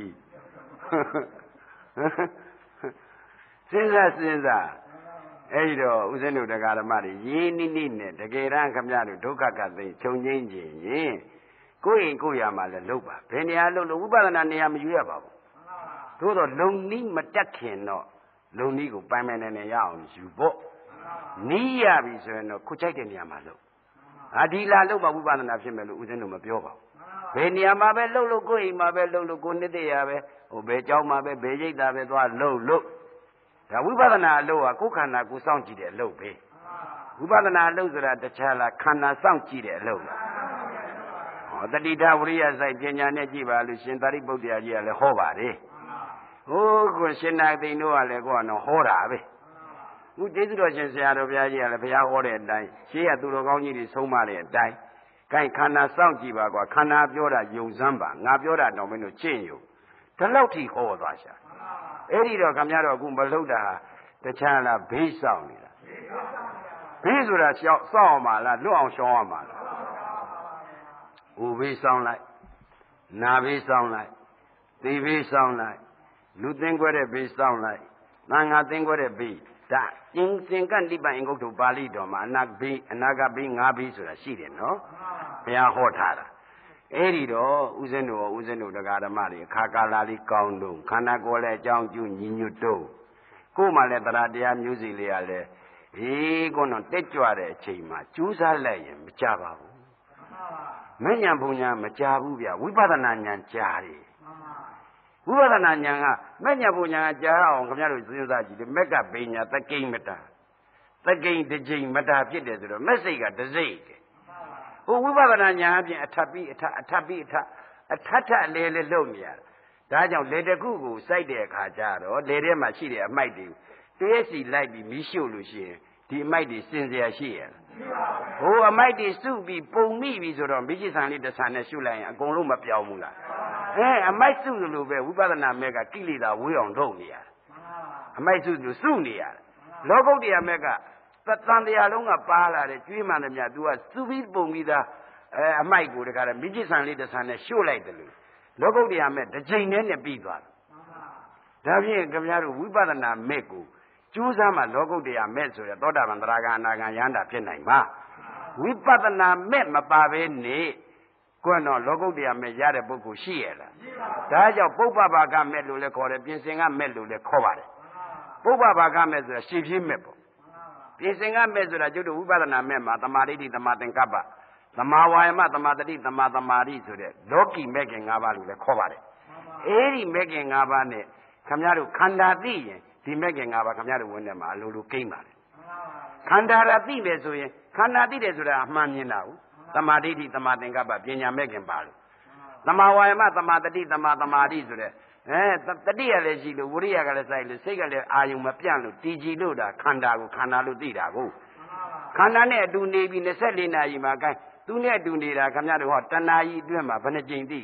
စဉ်းစားအဲ့တော့ဦးဇင်းတို့တရားဓမ္မတွေရင်းနှီးနှီးနဲ့တကယ်တမ်းခမရတို့ဒုက္ခကသိခြုံငိမ့်ခြင်းရင်ကိုယ့်ရင်ကိုယ့်ရမှာလည်းလုပ်ပါဘယ်နေရာလုပ်လို့ဝိပဿနာနေရာမယူရပါဘူးသို့တော့လုံနီးမတက်ခင်တော့လုံနီးကိုပိုင်ပိုင်နေရအောင်ယူဖို့နီးရပြီဆိုရင်တော့ခုချိုက်တဲ့နေရာမှာလုပ်ဒီလာလုပ်ပါဝိပဿနာဖြစ်မယ်လို့ဦးဇင်းတို့မပြောပါဘူးဘယ်နေရာမှာပဲလုပ်ကိုယ့်အိမ်မှာပဲလုပ်ကိုနှစ်တရာပဲဘယ်เจ้าမှာပဲဘယ်ရိတ်တာပဲသွားလုပ်ဒါဝိပဿနာအလုပ်ကကိုယ်ခန္ဓာကိုယ်စောင့်ကြည့်တဲ့အလုပ်ပဲဝိပဿနာအလုပ်ဆိုတာတခြားလားခန္ဓာစောင့်ကြည့်တဲ့အလုပ်လားတတိထဝရိယစိုက်ပညာနဲ့ကြည့်ပါလို့ရှင်သာရိပုတ္တရာကြီးကလည်းဟောပါတယ်ဟိုးကိုရှင်နာသိန်းတို့ကလည်းကိုကတော့ဟောတာပဲခုကျေးဇူးတော်ရှင်ဆရာတော်ဘုရားကြီးကလည်းဘုရားဟောတဲ့အတိုင်းရှေးကသူတော်ကောင်းကြီးတွေဆုံးမတဲ့အတိုင်းကိုင်ခန္ဓာစောင့်ကြည့်ပါကွာခန္ဓာပြောတာယုံစမ်းပါငါပြောတာတော့မင်းတို့ကျင့်ယုံဒီလောက်ထိဟောသွားရှာအဲ့ဒီတော့ခင်ဗျားတို့အခုမလုပ်တာတခြားလားဘေးဆောင်နေတာဘေးဆိုတာစောင့်အောင်ပါလားလွတ်အောင်ရှောင်ရမှာလားဥဘေးဆောင်လိုက်နာဘေးဆောင်လိုက်သေဘေးဆောင်လိုက်လူသင်္ကွဲတဲ့ဘေးဆောင်လိုက်သံဃာသင်္ကွဲတဲ့ဘေးဒါသင်္ကန့်တိပ္ပံအင်္ဂုတ္တပါဠိတော်မှာအနာဂဘေး၅ဘေးဆိုတာရှိတယ်နော်ဘုရားဟောထားတာအဲ့ဒီတော့ဦးဇင်းတို့တရားဓမ္မတွေအခါကာလလေးကောင်းတော့ခန္ဓာကိုယ်လည်းအကြောင်းကျညီညွတ်တော့ကိုယ်မှလည်းတရားတရားမျိုးစီလေးရလဲကိုယ်တော့တက်ကြွတဲ့အချိန်မှာကြိုးစားလိုက်ရင်မကြပါဘူးမဉ္ဇဉ်ဘုံညာမကြဘူးဗျဝိပဿနာဉာဏ်ကြားတယ်ဝိပဿနာဉာဏ်ကမဉ္ဇဉ်ဘုံညာကကြားအောင်ခင်ဗျားတို့စဉ်းစားကြည့်တယ်မက်ကပညာသကိမ္မတာသကိမ္တစ်ကြိမ်မတာဖြစ်တယ်ဆိုတော့မက်စိတ်ကတစိတ်ဟိုဝိပဿနာဉာဏ်အပြင်အထပ်ပြီးအထအလေလေလုံနေရတာဒါကြောင့်လေတခုကိုစိုက်တဲ့အခါကျတော့လေထဲမှာရှိတဲ့အမိုက်တွေတရက်စီလိုက်ပြီးမီးရှို့လို့ရှိရင်ဒီအမိုက်တွေစင်စရာရှိရလားဟိုအမိုက်တွေစုပြီးပုံမိပြီဆိုတော့မိจิဆန်လေးတစ်ဆန်နဲ့ရှုလိုက်ရင်အကုန်လုံးမပြောင်းဘူးလားအမိုက်စုလို့ပဲဝိပဿနာမဲ့ကကိလေသာဝေးအောင်လုပ်နေရအမိုက်စုလို့စုနေရလောကုတ္တရာမဲ့ကတန်တရားလုံးကပါလာတယ်ကျွေးမှန်တယ်မြတ် तू ကစုပြီးပုံပြီးသားအမိုက်ကိုတခါတည်းမိจิဆန်လေးတစ်ဆန်နဲ့ရှို့လိုက်တယ်လို့လောကုတ္တရာမဲ့တစ်ချိန်နဲ့ပြီးသွားတယ်ဒါဖြင့်ခင်ဗျားတို့ဝိပဿနာမဲ့ကိုကျိုးစားမှလောကုတ္တရာမဲ့ဆိုရသောတာပန်သရဂံအနာဂံယန္တာဖြစ်နိုင်မှာဝိပဿနာမဲ့မပါဘဲနေကိုယ်တော့လောကုတ္တရာမဲ့ရတဲ့ပုဂ္ဂိုလ်ရှိရလားဒါကြောင့်ပုပ္ပဘာကမဲ့လို့လည်းခေါ်တယ်ပြင်စင်ကမဲ့လို့လည်းခေါ်ပါတယ်ပုပ္ပဘာကမဲ့ဆိုတာရှင်းပြင်းမဲ့ပေါ့ပြင်စင်ကမဲ့ဆိုတာကျုပ်တို့ဝိပဿနာမဲ့မှာသမာဓိဋ္ဌိသမာသင်္ကပ္ပသမာဝါယမသမာတတိသမာသမာဓိဆိုတဲ့လောကီမဲ့ခင်၅ပါးလို့လည်းခေါ်ပါတယ်အဲဒီမဲ့ခင်၅ပါးနဲ့ခင်ဗျားတို့ခန္ဓာသိရင်ဒီမဲ့ခင်၅ပါးခင်ဗျားတို့ဝင်တယ်မှာအလိုလိုကိမ့်ပါတယ်ခန္ဓာရသိမယ်ဆိုရင်ခန္ဓာသိတယ်ဆိုတာအမှန်မြင်တာဟုတ်သမာဓိဋ္ဌိသမာသင်္ကပ္ပပညာမဲ့ခင်ပါလို့သမာဝါယမသမာတတိသမာသမာဓိဆိုတဲ့တတိရလည်းရှိလို့ဝိရိယကလည်းစိုက်လို့စိတ်ကလည်းအာယုံမပြန့်လို့တည်ကြည်လို့ဒါခန္ဓာကိုခန္ဓာလို့သိတာကိုခန္ဓာနဲ့အတူနေပြီး24နာရီမှာကိုင်းသူနဲ့အတူနေတာခင်ဗျားတို့ဟောတဏှာကြီးအတွင်းမှာဘယ်နှကြိမ်သိ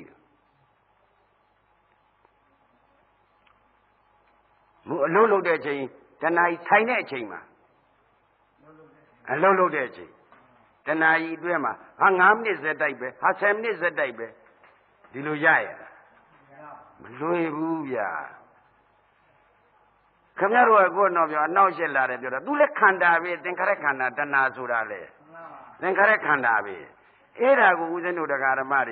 မို့အလုံးလုံးတဲ့အချိန်တဏှာကြီးထိုင်တဲ့အချိန်မှာအလုံးလုံးတဲ့အချိန်တဏှာကြီးအတွင်းမှာဟာ9မိနစ်ဇက်တိုက်ပဲဟာ10မိနစ်ဇက်တိုက်ပဲဒီလိုရရမလွယ်ဘူးဗျာခင်ဗျားတို့ကကိုယ်တော့ပြောအနောက်ရှက်လာတယ်ပြောတော့သူလည်းခန္ဓာပဲသင်္ခါရခန္ဓာတဏှာဆိုတာလေသင်္ခါရခန္ဓာပဲအဲ့ဒါကိုဦးဇင်းတို့တရားဓမ္မတွေက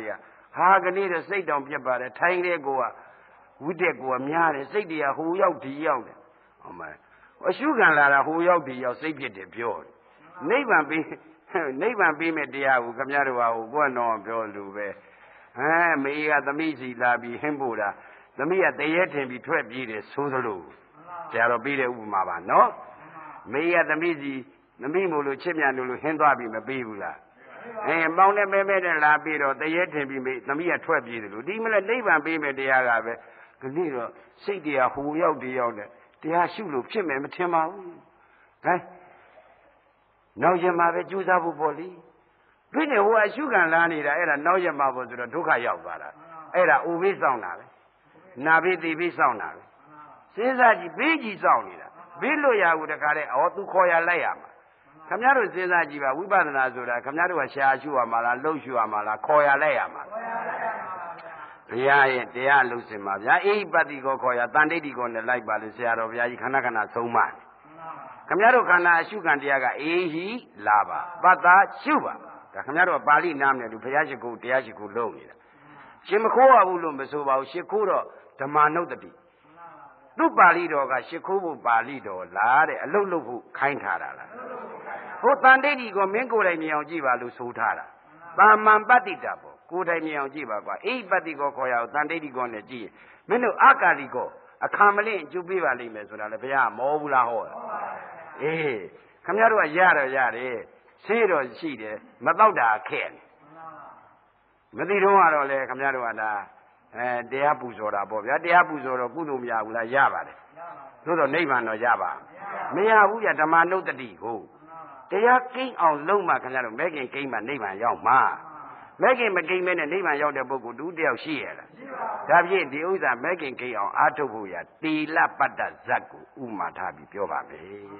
ဟာကနေ့တော့စိတ်တောင်ပြက်ပါတယ်ထိုင်တဲ့ကိုကဝိတက်ကိုကများတယ်စိတ်တွေကဟိုရောက်ဒီရောက်တယ်ဟောမအရှုခံလာတာဟိုရောက်ဒီရောက်စိတ်ပြက်တယ်ပြောတယ်နိဗ္ဗာန်ပေးမဲ့တရားကိုခင်ဗျားတို့ဟာဟိုကိုယ်တော်ပြောလို့ပဲမေကသမီးစီလာပြီးဟင်းဖို့တာသမီးကတရေထင်ပြီးထွက်ပြေးတယ်ဆိုသလိုဆရာတော်ပြီးတဲ့ဥပမာပါနော်မေကသမီးစီသမီးမို့လို့ချစ်မြတ်လို့ဟင်းသွားပြီးမပေးဘူးလားပေါင်းနဲ့မဲမဲနဲ့လာပြီးတော့တရေထင်ပြီးမေသမီးကထွက်ပြေးတယ်လို့ဒီမလဲနိဗ္ဗာန်ပေးမဲ့တရားကပဲခဏတော့စိတ်တရားဟိုရောက်ဒီရောက်တဲ့တရားရှုလို့ဖြစ်မယ်မထင်ပါဘူးဟဲ့နောက်ရမှာပဲကြိုးစားဖို့ပေါ့လေဒီနေ့ဟိုအရှုခံလာနေတာအဲ့ဒါနောက်ရမှာပေါ့ဆိုတော့ဒုက္ခရောက်သွားတာအဲ့ဒါဥပိ္ပစောင့်တာပဲနာပိတိပိစောင့်တာပဲစဉ်းစားကြည့်ဘေးကြီးစောင့်နေတာဘေးလွတ်ရာကိုတခါတည်းသူခေါ်ရလိုက်ရမှာခမရတို့စဉ်းစားကြည့်ပါဝိပဿနာဆိုတာခမရတို့ကရှားရှုရမှာလားလှုပ်ရှုရမှာလားခေါ်ရလိုက်ရမှာဘုရားရဲ့တရားလှုပ်စင်ပါဗျာအိပတ္တိကိုခေါ်ရတန်တိတ်တိကိုနဲ့လိုက်ပါလို့ဆရာတော်ဘုရားကြီးခဏခဏဆုံးမတယ်ခမရတို့ခန္ဓာအရှုခံတရားကအေဟိလာပါပတ္တာရှုပါဒါခင်ဗျားတို့ပါဠိနားမယ်လို့ဘုရားရှိခိုးတရားရှိခိုးလုပ်နေတာရှင်မခိုးရဘူးလို့မဆိုပါဘူးရှ िख ိုးတော့ဓမ္မနုဿတိသူ့ပါဠိတော်ကရှ िख ိုးဖို့ပါဠိတော်လားတဲ့အလုတ်လုတ်ဖို့ခိုင်းထားတာလားဟိုတန်တိတ်ဒီကိုမင်းကိုယ်တိုင်မြင်အောင်ကြည့်ပါလို့ဆိုထားတာတာမန်ပတ္တိတာပေါ့ကိုယ်တိုင်မြင်အောင်ကြည့်ပါကွာအိပတ္တိကိုခေါ်ရအောင်တန်တိတ်ဒီကိုနဲ့ကြည့်မင်းတို့အကာလီကိုအခါမလင့်ကျုပ်ပေးပါလိမ့်မယ်ဆိုတာလေဘုရားမောဘူးလားဟောအေးခင်ဗျားတို့ကရတော့ရတယ်ဆေးတော့ရှိတယ်မတော့တာခဲ့တယ်မသိတော့ကတော့လေခင်ဗျားတို့ကဒါတရားပူဇော်တာပေါ့ဗျာတရားပူဇော်တော့ကုသိုလ်မရဘူးလားရပါတယ်သို့တော့နိဗ္ဗာန်တော့ရပါမရဘူးဗျဓမ္မနုဿတိကိုတရားကိန်းအောင်လုံးမှခင်ဗျားတို့မဲခင်ကိန်းမှနိဗ္ဗာန်ရောက်မှာမဲခင်မကိန်းမဲနဲ့နိဗ္ဗာန်ရောက်တဲ့ပုဂ္ဂိုလ်တူတယောက်ရှိရလားဒါဖြင့်ဒီဥစ္စာမဲခင်ကိန်းအောင်အားထုတ်ဖို့ရတီလပတ္တဇတ်ကိုဥမာထားပြီးပြောပါမယ်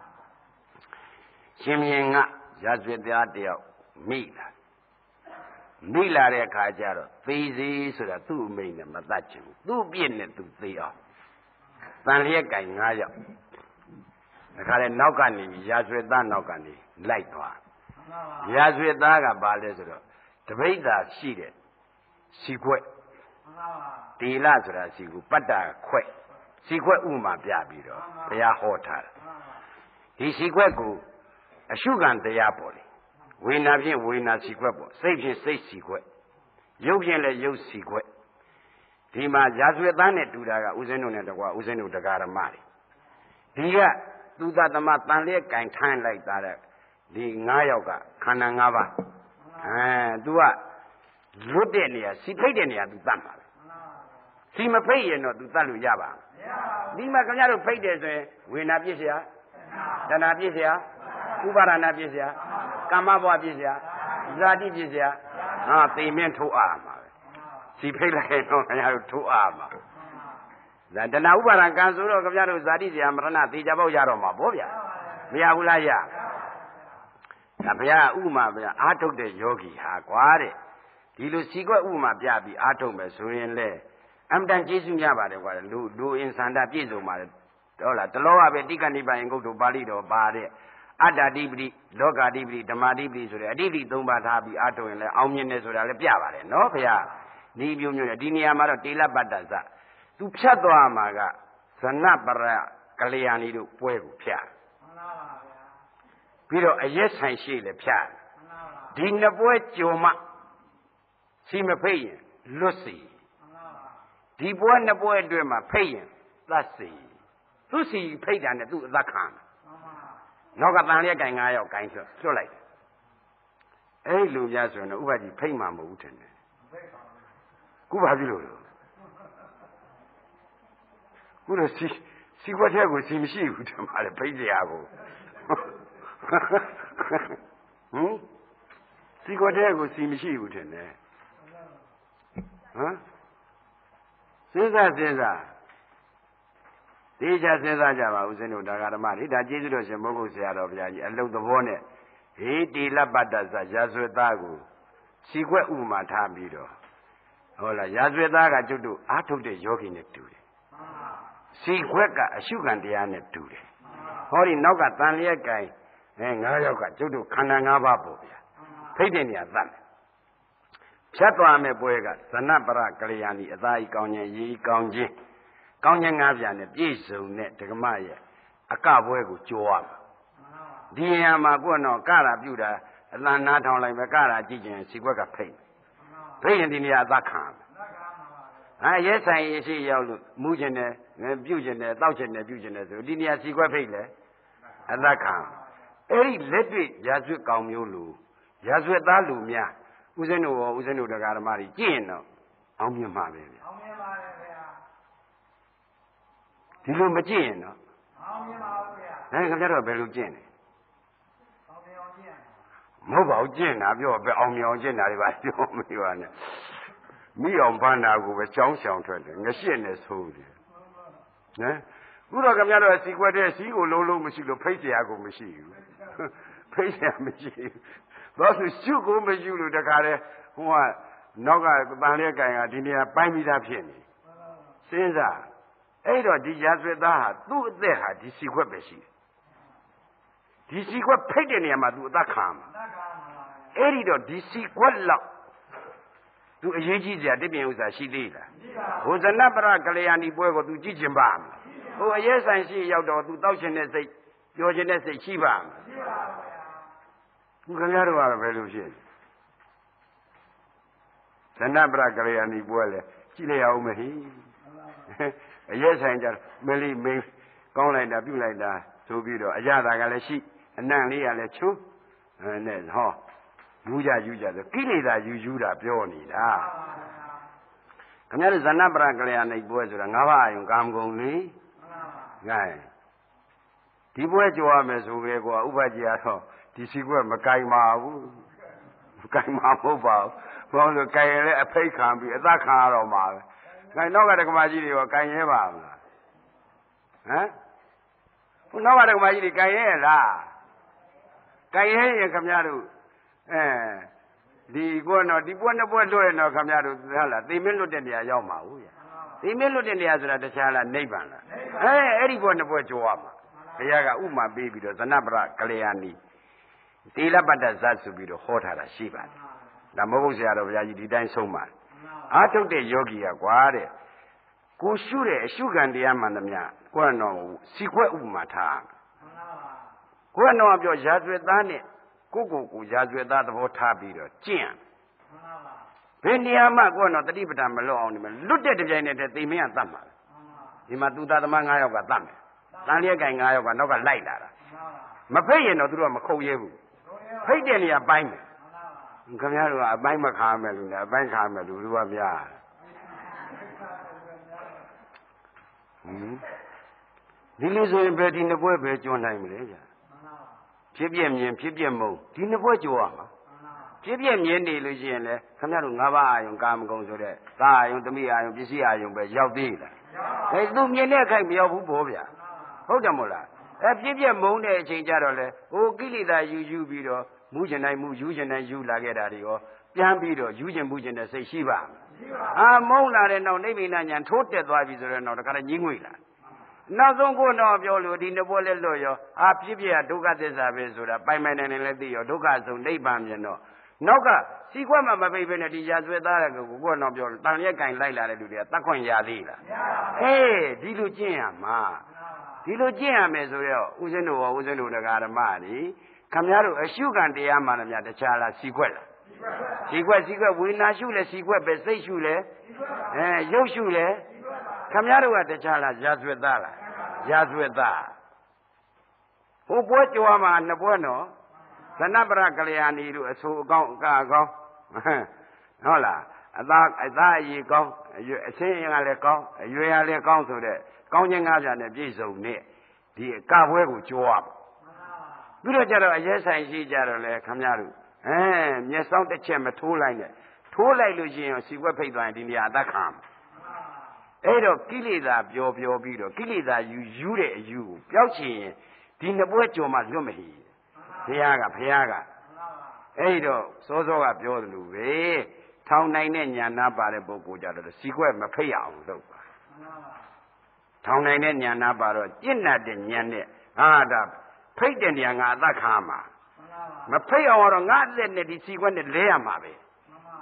ရှင်မြင်ကရာဇဝတ်သားတယောက်မိလာတဲ့အခါကျတော့သေစီဆိုတာသူ့အမိန်နဲ့မတတ်ချင်ဘူးသူ့ပြည့်နဲ့သူသေအောင်တန်လျက်ကင်9ယောက်ဒါခါလဲနောက်ကနေရာဇဝတ်သားနောက်ကနေလိုက်သွားရာဇဝတ်သားကဘာလဲဆိုတော့တပိဋ္ဌာရှိတဲ့စီခွက်တီလဆိုတာစီကိုပတ္တခွက်စီခွက်ဥမာပြပြီးတော့ဘုရားဟောထားတယ်ဒီစီခွက်ကိုအရှုခံတရားပေါ့လေဝေနာဖြင့်ဝေနာစီခွက်ပေါ့စိတ်ဖြင့်စိတ်စီခွက်ရုပ်ဖြင့်လည်းရုပ်စီခွက်ဒီမှာရာဇဝတ်သားနဲ့တူတာကဥစဉ်တို့နဲ့တကွာဥစဉ်တို့တရားဓမ္မတွေဒီကသူသသမတန်လျက်ကင်ထမ်းလိုက်တာတဲ့ဒီ9ယောက်ကခန္ဓာ5ပါးသူကလွတ်တဲ့နေရာစီဖိတ်တဲ့နေရာသူတတ်မှာပဲစီမဖိတ်ရင်တော့သူတတ်လို့ရပါဒီမှာခင်ဗျားတို့ဖိတ်တယ်ဆိုရင်ဝေနာပြည့်စရာတဏှာပြည့်စရာဥပါဒနာပြည့်စရာကာမဘဝပြည့်စရာဇာတိပြည့်စရာသိမင်းထိုးအားမှာပဲစီဖိတ်လိုက်ရင်တော့ခင်ဗျားတို့ထိုးအားမှာဇာတဏှာဥပါဒံကံဆိုတော့ခင်ဗျားတို့ဇာတိစရာမရဏသေချာပေါက်ရတော့မှာဗောဗျာမရဘူးလားရဒါဘုရားဥမာဗျာအာထုတ်တဲ့ယောဂီဟာကွာတဲ့ဒီလိုစီကွက်ဥမာပြပြီးအာထုတ်မယ်ဆိုရင်လေအမှန်တန်ကျေးဇူးများပါတယ်ကွာလူအင်ဆန္ဒပြည့်စုံပါတယ်ဟုတ်လားတလောကပဲတိက္ကဏိပါယင်ဂုတ်တို့ပါဠိတော်ပါတဲ့အတ္တဓိပတိလောကဓိပတိဓမ္မဓိပတိဆိုတဲ့အဓိပတိ3ပါးထားပြီးအာထုတ်ရင်လည်းအောင်မြင်တယ်ဆိုတာလည်းပြပါတယ်နော်ဘုရားဒီမျိုးမျိုးနဲ့ဒီနေရာမှာတော့တေလပတ္တဇသူဖြတ်သွားမှာကဇနပရကလျာဏီတို့ပွဲကိုဖြတ်ပြီးတော့အရက်ဆိုင်ရှိလေဖြတ်ဒီနှစ်ပွဲကြုံမှစီမဖိတ်ရင်လွတ်စီဒီပွဲနှစ်ပွဲအတွင်းမှာဖိတ်ရင်သတ်စီသူစီဖိတ်တာနဲ့သူ့အသက်ခံနောက်ကတန်လျက်ကင်9ယောက်ကင်ချွတ်လိုက်တယ်အဲ့လူများဆိုရင်တော့ဥပဒေဖိတ်မှမဟုတ်ဘူးထင်တယ်ခုဘာဖြစ်လို့လဲခုတော့စီကွက်ထဲကိုစီမရှိဘူးထင်ပါလေဖိတ်စရာကိုစီကွက်ထဲကိုစီမရှိဘူးထင်တယ်စဉ်းစားတေချာစဉ်းစားကြပါဦးဇင်းတို့တရားဓမ္မတွေဒါကျေးဇူးတော်ရှင်မဟုတ်ဘူးဆရာတော်ဘုရားကြီးအလုတ်သဘောနဲ့ဟေးတေလပတ္တဇရာဇဝတ္တကိုစီကွက်ဥမာထားပြီးတော့ဟုတ်လားရာဇဝတ္တကကျွတ်တို့အာထုတ်တဲ့ယောဂီနဲ့တူတယ်စီခွက်ကအရှုခံတရားနဲ့တူတယ်ဟောဒီနောက်ကတန်လျက်ကင်9ယောက်ကကျွတ်တို့ခန္ဓာ5ပါးပေါ့ဗျာဖိတ်တဲ့နေရာသတ်မယ်ဖြတ်သွားမယ်ပွဲကဇနပရကလျာဏီအသာဤကောင်းခြင်းရေးကောင်းခြင်းကောင်းခြင်းငါးပြားနဲ့ပြည့်စုံတဲ့ဒကမရဲ့အကပွဲကိုကြောရမှာဒီနေရာမှာကိုယ်တော့ကရာပြုတာအလံနာထောင်လိုက်ပဲကရာကြည့်ခြင်းစီကွက်ကဖိတ်ရင်ဒီနေရာအသက်ခံရဲဆိုင်ရရှိရောက်လို့မူးခြင်းနဲ့ပြုတ်ခြင်းနဲ့တောက်ခြင်းနဲ့ပြုတ်ခြင်းနဲ့ဆိုဒီနေရာစီကွက်ဖိတ်လေအသက်ခံအဲ့ဒီလက်တွေ့ရာဇဝတ်ကောင်မျိုးလူရာဇဝတ်သားလူများဦးဇင်းတို့ရောဦးဇင်းတို့တရားဓမ္မတွေကြည့်ရင်တော့အောင်မြင်မှာပဲဗျအောင်မြင်ပါတယ်ဗျာဒီလိုမကြည့်ရင်တော့အောင်မြင်ပါဘူးဗျာခင်ဗျားတို့ဘယ်လိုကြည့်နေအောင်မြင်အောင်ကြည့်မဟုတ်ပါဘူးကြည့်တာပြောပဲအောင်မြင်အောင်ကြည့်တာတွေပါပြောမပြောပါနဲ့မိအောင်ပန်းတာကိုပဲကြောင်းဆောင်ထွက်တယ်ငရှစ်နဲ့ဆိုးတယ်နော်ခုတော့ခင်ဗျားတို့စီကွက်တဲ့စီးကိုလုံးလုံးမရှိလို့ဖိတ်เสียကိုမရှိဘူးဖိတ်เสียမရှိဘူးဘာလို့ရှုကိုမရှိလို့တခါတည်းဟိုကနောက်ကတန်လေးကင်ကဒီနေရာပိုင်းပြီးသားဖြစ်နေစဉ်းစားအဲ့တော့ဒီရာဇဝတ်သားဟာသူ့အသက်ဟာဒီစီခွက်ပဲရှိတယ်ဒီစီခွက်ဖိတ်တဲ့နေရာမှာသူအသက်ခံမှာအဲ့ဒီတော့ဒီစီခွက်လောက်သူအရေးကြီးစရာတပြင်းဥစ္စာရှိသေးလားဘုဇနပရကလျာဏီပွဲကိုသူကြည့်ကျင်ပါမလားဟိုအရေးဆိုင်ရှိရောက်တော့သူတောက်ရှင်တဲ့စိတ်ပြောခြင်းတဲ့စိတ်ရှိပါမလားရှိပါဘူးခင်ဗျားတို့ကတော့ဘယ်လိုဖြစ်ဇနပရကလျာဏီပွဲလေကြည့်လိုက်အောင်မဟိအရေးဆိုင်ကြမလေးမင်းကောင်းလိုက်တာပြုတ်လိုက်တာဆိုပြီးတော့အရသာကလည်းရှိအနံ့လေးကလည်းချုံနဲ့ဟောယူကြဆိုကိလေသာယူတာပြောနေတာခင်ဗျားတို့ဇနပရကလျာဏီပွဲဆိုတာ၅ပါးအယုံကာမဂုဏ်လေငါဒီပွဲကြော်ရမယ်ဆိုပဲကွာဥပကြီးကတော့ဒီစီကွက်မကင်ပါဘူးမကင်မှာမဟုတ်ပါဘူးဘာလို့ကင်ရင်လည်းအဖိတ်ခံပြီးအသက်ခံရတော့မှာပဲငါနောက်ကဒကမာကြီးတွေရောကင်ရဲပါမလားဟမ်နောက်ကဒကမာကြီးတွေကင်ရဲလားကင်ရဲရင်ခင်ဗျားတို့ဒီကတော့ဒီပွဲနှစ်ပွဲလွတ်ရင်တော့ခင်ဗျားတို့ဟုတ်လားသိမင်းလွတ်တဲ့နေရာရောက်မှာဟုတ်ရသိမင်းလွတ်တဲ့နေရာဆိုတာတခြားလားနိဗ္ဗာန်လားအဲ့ဒီပွဲနှစ်ပွဲကြောရမှာဘုရားကဥမာပေးပြီးတော့ဇနပရကလျာဏီသီလပတ္တဇတ်ဆိုပြီးတော့ဟောထားတာရှိပါတယ်ဒါမဟုတ်ဆရာတော်ဘုရားကြီးဒီတိုင်းဆုံးပါတယ်အာထုတ်တဲ့ယောဂီကကွာတဲ့ကိုရှုတဲ့အရှုခံတရားမှန်သမျှကိုယ်တော်စီခွက်ဥပမာထားကိုယ်တော်ပြောရာဇဝတ်သားနဲ့ကိုရာဇဝတ်သားသဘောထားပြီးတော့ကျင့်ဘယ်နေရာမှကိုယ်တော်တတိပဌာမလွတ်အောင်နေမှာလွတ်တဲ့တပြိုင်နက်တည်းသိမင်းကတတ်မှာဒီမှာသူသားသမား9ယောက်ကတတ်မယ်တန်လျက်ကင်9ယောက်ကနောက်ကလိုက်လာတာမဖိတ်ရင်တော့သူတို့ကမခုတ်ရဲဘူးဖိတ်တဲ့နေရာပိုင်းမယ်ခင်ဗျားတို့ကအပိုင်းမခါမယ်လို့နဲ့အပိုင်းခါမယ်လို့သူကပြဒီလိုဆိုရင်ဘယ်ဒီနှစ်ပွဲပဲကျွန်းနိုင်မလဲကြာဖြစ်ပြမြင်ဖြစ်ပြမုံဒီနှစ်ပွဲကြောရမှာဖြစ်ပြမြင်နေလို့ရှိရင်လေခင်ဗျားတို့၅ပါးအာယုံကာမဂုဏ်ဆိုတဲ့သာအာယုံတမိအာယုံပစ္စည်းအာယုံပဲရောက်သေးလားအဲသူမြင်တဲ့အခိုက်မရောက်ဘူးဘောဗျာဟုတ်တယ်မို့လားဖြစ်ပြမုံတဲ့အချိန်ကြတော့လေဟိုကိလေသာယူပြီးတော့မူးကျင်တိုင်းမူးယူကျင်တိုင်းယူလာခဲ့တာတွေရောပြန်ပြီးတော့ယူကျင်မူးကျင်တဲ့စိတ်ရှိပါမုံလာတဲ့နောက်နိဗ္ဗာန်ညာထိုးတက်သွားပြီဆိုတော့နောက်တခါတည်းညင်းငွေလာနောက်ဆုံးကိုတော့ပြောလို့ဒီနှစ်ပွဲလဲလွတ်ရောဖြစ်ပြဒုက္ခသစ္စာပဲဆိုတာပိုင်နိုင်လည်းသိရောဒုက္ခဆုံးနိဗ္ဗာန်မြင်တော့နောက်ကစီခွက်မှမပိတ်ပဲနဲ့ဒီရာဇဝတ်သားတဲ့ကိုတော့ပြောတန်ရက်ကင်လိုက်လာတဲ့လူတွေကတတ်ခွင့်ရသေးလားဒီလိုကျင့်ရမှာဒီလိုကျင့်ရမယ်ဆိုတော့ဦးဇင်းတို့ရောဦးဇင်းတို့တရားဓမ္မတွေခင်ဗျားတို့အရှုခံတရားမှလည်းများတခြားလားစီခွက်လားစီခွက်ဝေဒနာရှုလဲစီခွက်ပဲစိတ်ရှုလဲရုပ်ရှုလဲခင်ဗျားတို့ကတခြားလားရာဇဝတ်သားလားရာဇဝတ်သားဟိုပွဲကြွားမှာနှစ်ပွဲနော်ဇနပရကလျာဏီတို့အဆိုအကောင်းအကအကောင်းဟုတ်လားအသားအရည်ကောင်းအဆင်းအင်ကလည်းကောင်းအရွယ်ရလည်းကောင်းဆိုတဲ့ကောင်းခြင်း၅ပြားနဲ့ပြည့်စုံတဲ့ဒီအကပွဲကိုကြွားပြီးတော့ကြတော့အရေးဆိုင်ရှိကြတော့လေခမရတို့မျက်စောင်းတစ်ချက်မထိုးလိုက်နဲ့ထိုးလိုက်လို့ရှိရင်စီကွက်ဖိတ်သွားရင်ဒီနေရာအသက်ခံအဲ့တော့ကိလေသာပြောပြီးတော့ကိလေသာယူတဲ့အယူကိုပျောက်ချင်ရင်ဒီနှစ်ပွဲကြော်မှလွတ်မဟိဘုရားကအဲ့တော့စောကပြောတယ်လို့ပဲထောင်နိုင်တဲ့ညာနာပါတဲ့ပုဂ္ဂိုလ်ကြတော့စီကွက်မဖိတ်အောင်လုပ်ပါထောင်နိုင်တဲ့ညာနာပါတော့ကျင့်တတ်တဲ့ညာနဲ့ဒါဖိတ်တဲ့နေရာငါအသက်ခံမှာမဖိတ်အောင်တော့ငါအသက်နဲ့ဒီစီကွက်နဲ့လဲရမှာပဲ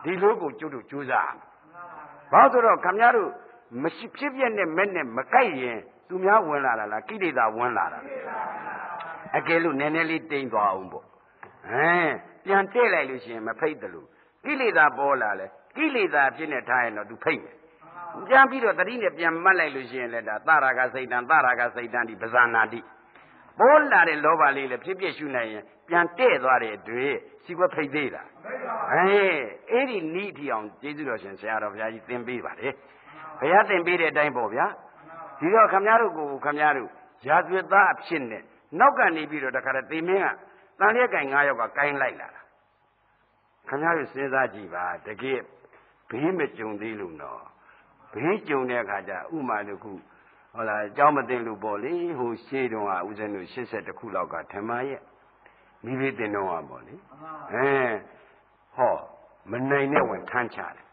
ဒီလိုကိုကျုပ်တို့ကြိုးစားဘာလို့ဆိုတော့ခမည်းတော်မရှိဖြစ်ပြနဲ့မဲ့နဲ့မကိုက်ရင်သူများဝင်လာတာလားကိလေသာဝင်လာတာအကယ်လို့နည်းနည်းလေးတိမ်သွားအောင်ပေါ့ပြန်တဲ့လိုက်လို့ရှိရင်မဖိတ်တယ်လို့ကိလေသာပေါ်လာလဲကိလေသာဖြစ်နေထားရင်တော့သူဖိတ်မယ်ပြန်ပြီးတော့တတိနဲ့ပြန်မှတ်လိုက်လို့ရှိရင်လည်းဒါသရာဂစိတ်တံဒီပဇာနာတိပေါ်လာတဲ့လောဘလေးလည်းဖြစ်ဖြစ်ရှုနိုင်ရင်ပြန်တဲ့သွားတဲ့တွေ့စီကွက်ဖိတ်သေးတာအဲ့ဒီနိထီအောင်ကျေးဇူးတော်ရှင်ဆရာတော်ဘုရားကြီးသင်ပေးပါလေဘုရားသင်ပေးတဲ့အတိုင်းပေါ့ဗျာဒီတော့ခမည်းတော်ကိုခမည်းတော်ရာဇဝတ်သားအဖြစ်နဲ့နောက်ကနေပြီးတော့တခါတည်းသေမင်းကတန်လျက်ကင်9ယောက်ကကိုင်းလိုက်လာတာခမည်းတော်စဉ်းစားကြည့်ပါတကယ်ဘေးမကြုံသေးလို့နော်ဘေးကြုံတဲ့အခါကျဥမာတစ်ခုဟုတ်လားအเจ้าမသိလို့ပေါ့လေဟိုရှေးတုန်းကဦးဇင်းတို့80ခုလောက်ကဓမ္မရဲ့မိဘတင်တော့ပေါ့လေဟောမနိုင်နဲ့ဝင်ထမ်းချတယ်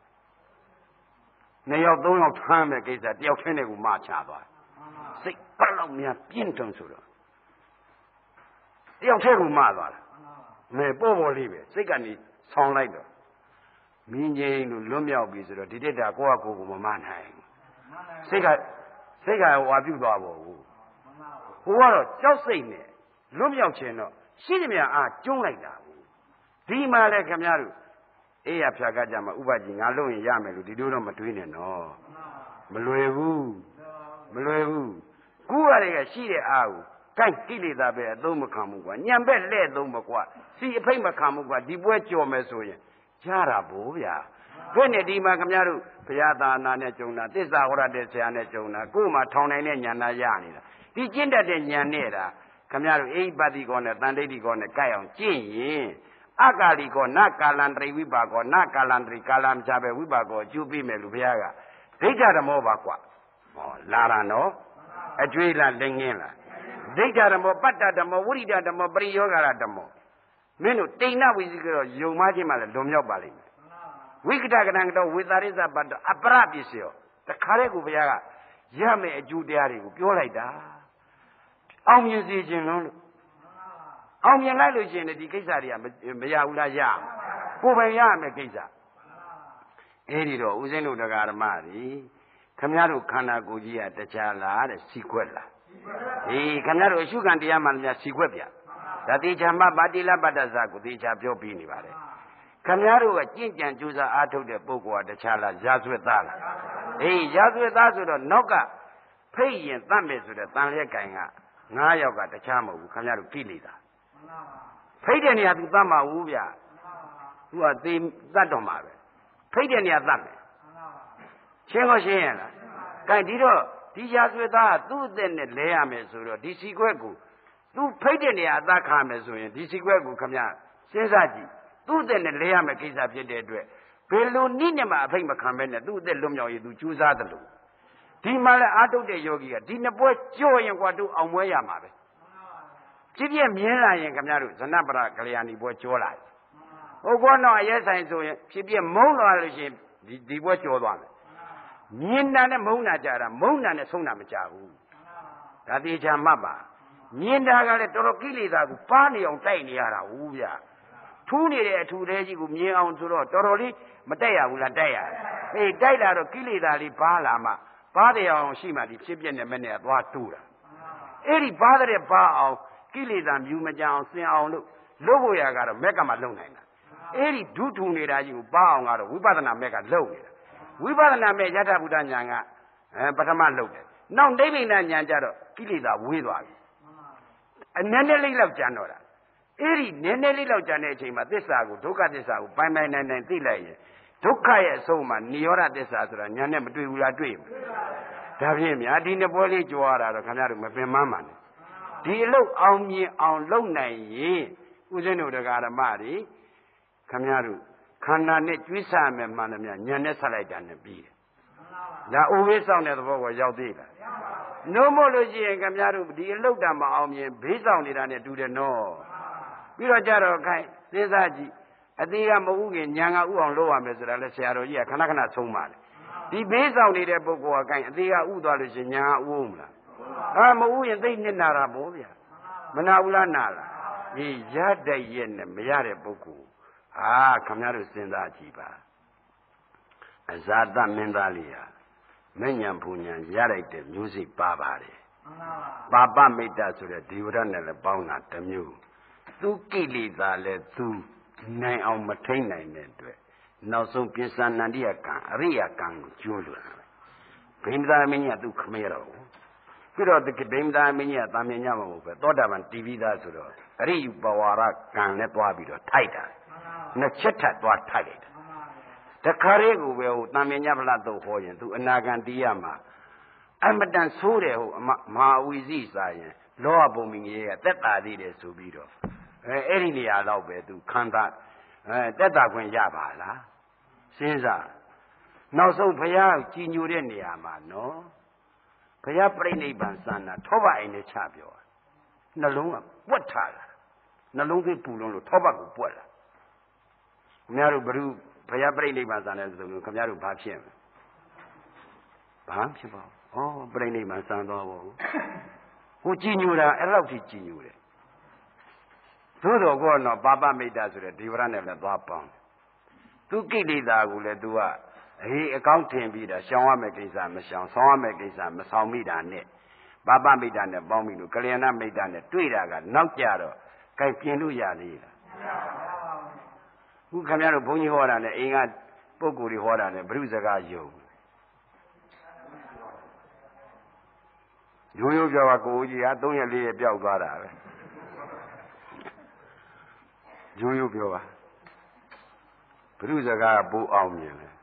2ယောက်3ယောက်ထမ်းမဲ့ကိစ္စတယောက်ချင်းနဲ့ကိုမချသွားစိတ်ဘယ်လောက်များပြင်းတုံဆိုတော့တယောက်ထဲကိုမသွားတာမဲပေါ်လေးပဲစိတ်ကနေဆောင်းလိုက်တော့မင်းကြီးလို့လွတ်မြောက်ပြီဆိုတော့ဒီတက်တာကိုယ့်အကိုကိုမမနိုင်စိတ်ကဟွာပြုတ်သွားပေါ့ဟိုကတော့ကြောက်စိတ်နဲ့လွတ်မြောက်ခြင်းတော့ရှိသမျှအားကျုံးလိုက်တာဒီမှာလဲခင်ဗျားတို့အေးရဖြာကကြမှာဥပကြီးငါလုံးရင်ရမယ်လို့ဒီလိုတော့မတွေးနဲ့နော်မလွယ်ဘူးကူရတဲ့ကရှိတဲ့အားကိုကိုက်ကိလေသာပဲအသုံးမခံဘူးကွာညံပဲ့လဲ့သုံးမကွာစီအဖိတ်မခံဘူးကွာဒီပွဲကြော်မယ်ဆိုရင်ရတာဘိုးဗျာတွေ့နေဒီမှာခင်ဗျားတို့ဘုရားသာနာနဲ့ကြုံတာသစ္စာဟောရတဲ့ဆရာနဲ့ကြုံတာကိုယ်မှထောင်နိုင်တဲ့ဉာဏ်သာရနေတာဒီကျင့်တတ်တဲ့ဉာဏ်နဲ့တာခင်ဗျားတို့အိပတိကောနဲ့တန်ဋိတိကောနဲ့ကြိုက်အောင်ကျင့်ရင်အကာလီကောနကာလန္တရိဝိပါကောနကာလန္တရိကာလမချပဲဝိပါကောအကျိုးပေးမယ်လို့ဘုရားကဒိဋ္ဌဓမ္မောပါကွာဟောလာတာနော်အကျွေးလားလက်ငင်းလားဒိဋ္ဌဓမ္မောပတ္တဓမ္မောဝိရိဒဓမ္မောပရိယောဂရဓမ္မောမင်းတို့တိဏ္ဏဝိသိကောယုံမခြင်းမှလည်းလွန်မြောက်ပါလိမ့်မယ်ဝိကတကဏံကတော့ဝေသာရိသပတ္တအပရပစ္စယောတခါတည်းကိုဘုရားကရမယ်အကျိုးတရားတွေကိုပြောလိုက်တာအောင်မြင်စေခြင်းလုံးလို့အောင်မြင်လိုက်လို့ရှိရင်ဒီကိစ္စတွေကမရဘူးလားရကိုယ်ပိုင်ရမယ်ကိစ္စအဲ့ဒီတော့ဦးဇင်းတို့တရားဓမ္မတွေခမည်းတော်ခန္ဓာကိုယ်ကြီးကတခြားလားတဲ့စီခွက်လားဒီခမည်းတော်အရှုခံတရားမှန်များစီခွက်ပြဒါတိချာမပါတိလပတ္တဇာကိုတိချာပြောပြီးနေပါလေခမည်းတော်ကကြင့်ကြံကြိုးစားအားထုတ်တဲ့ပုဂ္ဂိုလ်ကတခြားလားရာဇဝတ်သားလားရာဇဝတ်သားဆိုတော့နောက်ကဖိတ်ရင်တတ်မယ်ဆိုတဲ့တန်လျက်ကင်က9ယောက်ကတခြားမဟုတ်ဘူးခမည်းတော်ကိလေသာဖိတ်တဲ့နေရာသူတတ်မှာဘူးဗျသူကသေတတ်တော့မှာပဲဖိတ်တဲ့နေရာတတ်မယ်ရှင်းရှင်းရလားကဲဒီတော့ဒီရာဇဝတ်သားကသူ့အသက်နဲ့လဲရမယ်ဆိုတော့ဒီစီခွက်ကိုသူဖိတ်တဲ့နေရာအသက်ခါမယ်ဆိုရင်ဒီစီခွက်ကိုခမည်းစဉ်းစားကြည့်သူ့အသက်နဲ့လဲရမယ်ကိစ္စဖြစ်တဲ့အတွက်ဘယ်လိုနည်းနဲ့မှအဖိတ်မခံပဲနဲ့သူ့အသက်လွတ်မြောက်ရေးသူကြိုးစားတယ်လို့ဒီမှာလဲအာထုတ်တဲ့ယောဂီကဒီနှစ်ပွဲကြော့ရင်ကွာတို့အောင်ပွဲရမှာပဲဖြစ်ဖြစ်မြင်လာရင်ခင်ဗျားတို့ဇနပရကလျာဏီပွဲကြောလာတယ်ဟုတ်ကောတော့အရဲဆိုင်ဆိုရင်ဖြစ်ဖြစ်မုန်းလာလို့ရှိရင်ဒီပွဲကြောသွားမယ်မြင်တာနဲ့မုန်းတာကြတာမုန်းတာနဲ့ဆုံးတာမကြဘူးဒါတေချာမှတ်ပါမြင်တာကလည်းတော်တော်ကိလေသာကိုပါနေအောင်တိုက်နေရတာဟုတ်ဗျာထူးနေတဲ့အထူသေးကြီးကိုမြင်အောင်ဆိုတော့တော်တော်လေးမတိုက်ရဘူးလားတိုက်ရတယ်တိုက်လာတော့ကိလေသာလေးပါလာမှပါတဲ့အောင်ရှိမှဒီဖြစ်ပြနေမဲ့နဲ့သွားတူးတာအဲ့ဒီပါတဲ့ပါအောင်ကိလေသာမြူမကြအောင်စင်အောင်လို့ဖို့ရကတော့မက်ကမှလုံနိုင်တာအဲ့ဒီဒုထုနေတာကြီးကိုပါအောင်ကတော့ဝိပဿနာမက်ကလုံနေတာဝိပဿနာမဲ့ယထာဘုဒ္ဓဉာဏ်ကပထမလုံတယ်နောက်နိဗ္ဗာန်ဉာဏ်ကြတော့ကိလေသာဝေးသွားပြီအနည်းနည်းလေးလောက်ကြံတော့တာအဲ့ဒီနည်းနည်းလေးလောက်ကြံတဲ့အချိန်မှာသစ္စာကိုဒုက္ခသစ္စာကိုပိုင်ပိုင်နိုင်နိုင်သိလိုက်ရင်ဒုက္ခရဲ့အဆုံးမှာနိရောဓသစ္စာဆိုတာဉာဏ်နဲ့မတွေ့ဘူးလားတွေ့ဘူးဒါဖြင့်များဒီနှစ်ပွဲလေးကြွားတာတော့ခင်ဗျားတို့မပင်မမှန်နဲ့ဒီအလုပ်အောင်မြင်အောင်လုပ်နိုင်ရင်ဦးဇင်းတို့တရားဓမ္မတွေခင်ဗျားတို့ခန္ဓာနဲ့ကျွေးဆမယ်မှန်တယ်များဉာဏ်နဲ့ဆက်လိုက်တာနဲ့ပြီးတယ်ဒါအိုဝေးဆောင်တဲ့သဘောကိုရောက်သေးလားနို့မို့လို့ရှိရင်ခင်ဗျားတို့ဒီအလုပ်တံမအောင်မြင်ဘေးဆောင်နေတာနဲ့တူတယ်နော်ပြီးတော့ကြတော့ခိုင်းစဉ်းစားကြည့်အသေးကမဟုတ်ခင်ညာကဥအောင်လုပ်ရမယ်ဆိုတာလဲဆရာတော်ကြီးကခဏခဏဆုံးပါတယ်ဒီဘေးဆောင်နေတဲ့ပုဂ္ဂိုလ်ကခိုင်းအသေးကဥသွားလို့ရှိရင်ညာကဥအောင်မလားမဥရင်သိနေနာတာပေါ့ဗျာမနာဘူးလားနာလားဒီရတဲ့ရဲ့နဲ့မရတဲ့ပုဂ္ဂိုလ်ခင်ဗျားတို့စဉ်းစားကြည့်ပါဇာတမင်းသားလေးဟာမဉ္ဇဉ်ပူဉ္ဇဉ်ရလိုက်တဲ့မျိုးစိပါပါတယ်ပါပမိတ်တဆိုတဲ့ဒီဝရနဲ့လည်းပေါင်းတာတစ်မျိုးသူကိလေသာလည်းသူနိုင်အောင်မထိန်နိုင်တဲ့အတွက်နောက်ဆုံးပိဿနန္တိယကံအရိယကံကိုကျွလွန်တယ်ဗိမ္မာမင်းကြီးကသူခမဲတော့ပြီးတော့ဒီဗိမ္မာမင်းကြီးကတာမြင်ညမဟုတ်ပဲသောတာပန်တီးပြီးသားဆိုတော့အရိယပဝါရကံနဲ့တွားပြီးတော့ထိုက်တာနှစ်ချက်ထပ်တွားထိုက်လိုက်တာတခါလေးကိုပဲဟိုတာမြင်ညဖလားတော့ဟောရင်သူအနာဂံတီးရမှာအမတန်ဆိုးတယ်ဟိုမဟာဝီစီစာရင်လောဘပုံမင်းကြီးကတက်တာသေးတယ်ဆိုပြီးတော့အဲ့ဒီနေရာတော့ပဲသူခန္ဓာတက်တာခွင့်ရပါလားစဉ်းစားနောက်ဆုံးဘုရားကြည်ညိုတဲ့နေရာမှာနော်ဘုရားပြိဋိဘံစန္နာထောပတ်အိမ်နဲ့ချပြောနှလုံးကပွက်ထားတာနှလုံးသွေးပူလုံးလို့ထောပတ်ကိုပွက်လာခင်ဗျားတို့ဘုရားပြိဋိဘံစန္နာဆိုလို့ခင်ဗျားတို့ဘာဖြစ်မလဲဘာဖြစ်ပါဩပြိဋိဘံစန္သွားပါဘူးဟိုကြည်ညိုတာအဲ့လောက်ထိကြည်ညိုတယ်သို့တော်ကတော့ပါပမိတ်တဆိုတဲ့ဒီဝရနဲ့လည်းသွားပေါင်းသူကိလေသာကိုလည်းသူကအေးအကောင်းထင်ပြီးတာရှောင်ရမယ့်ကိစ္စမရှောင်ဆောင်ရမယ့်ကိစ္စမဆောင်မိတာနဲ့ပါပမိတ်တနဲ့ပေါင်းပြီးလို့ကလျာဏမိတ်တနဲ့တွေ့တာကနောက်ကြတော့ကြိုက်ပြင်လို့ရသေးလားခုခင်ဗျားတို့ဘုန်းကြီးဟောတာနဲ့အိမ်ကပုဂ္ဂိုလ်တွေဟောတာနဲ့ဘုရုစကားယုံရိုးရိုးပြောပါကိုကြီးဟာ3ရက်4ရက်ပျောက်သွားတာပဲရိုးရိုးပြောပါဘုရုစကားပိုးအောင်မြင်တယ်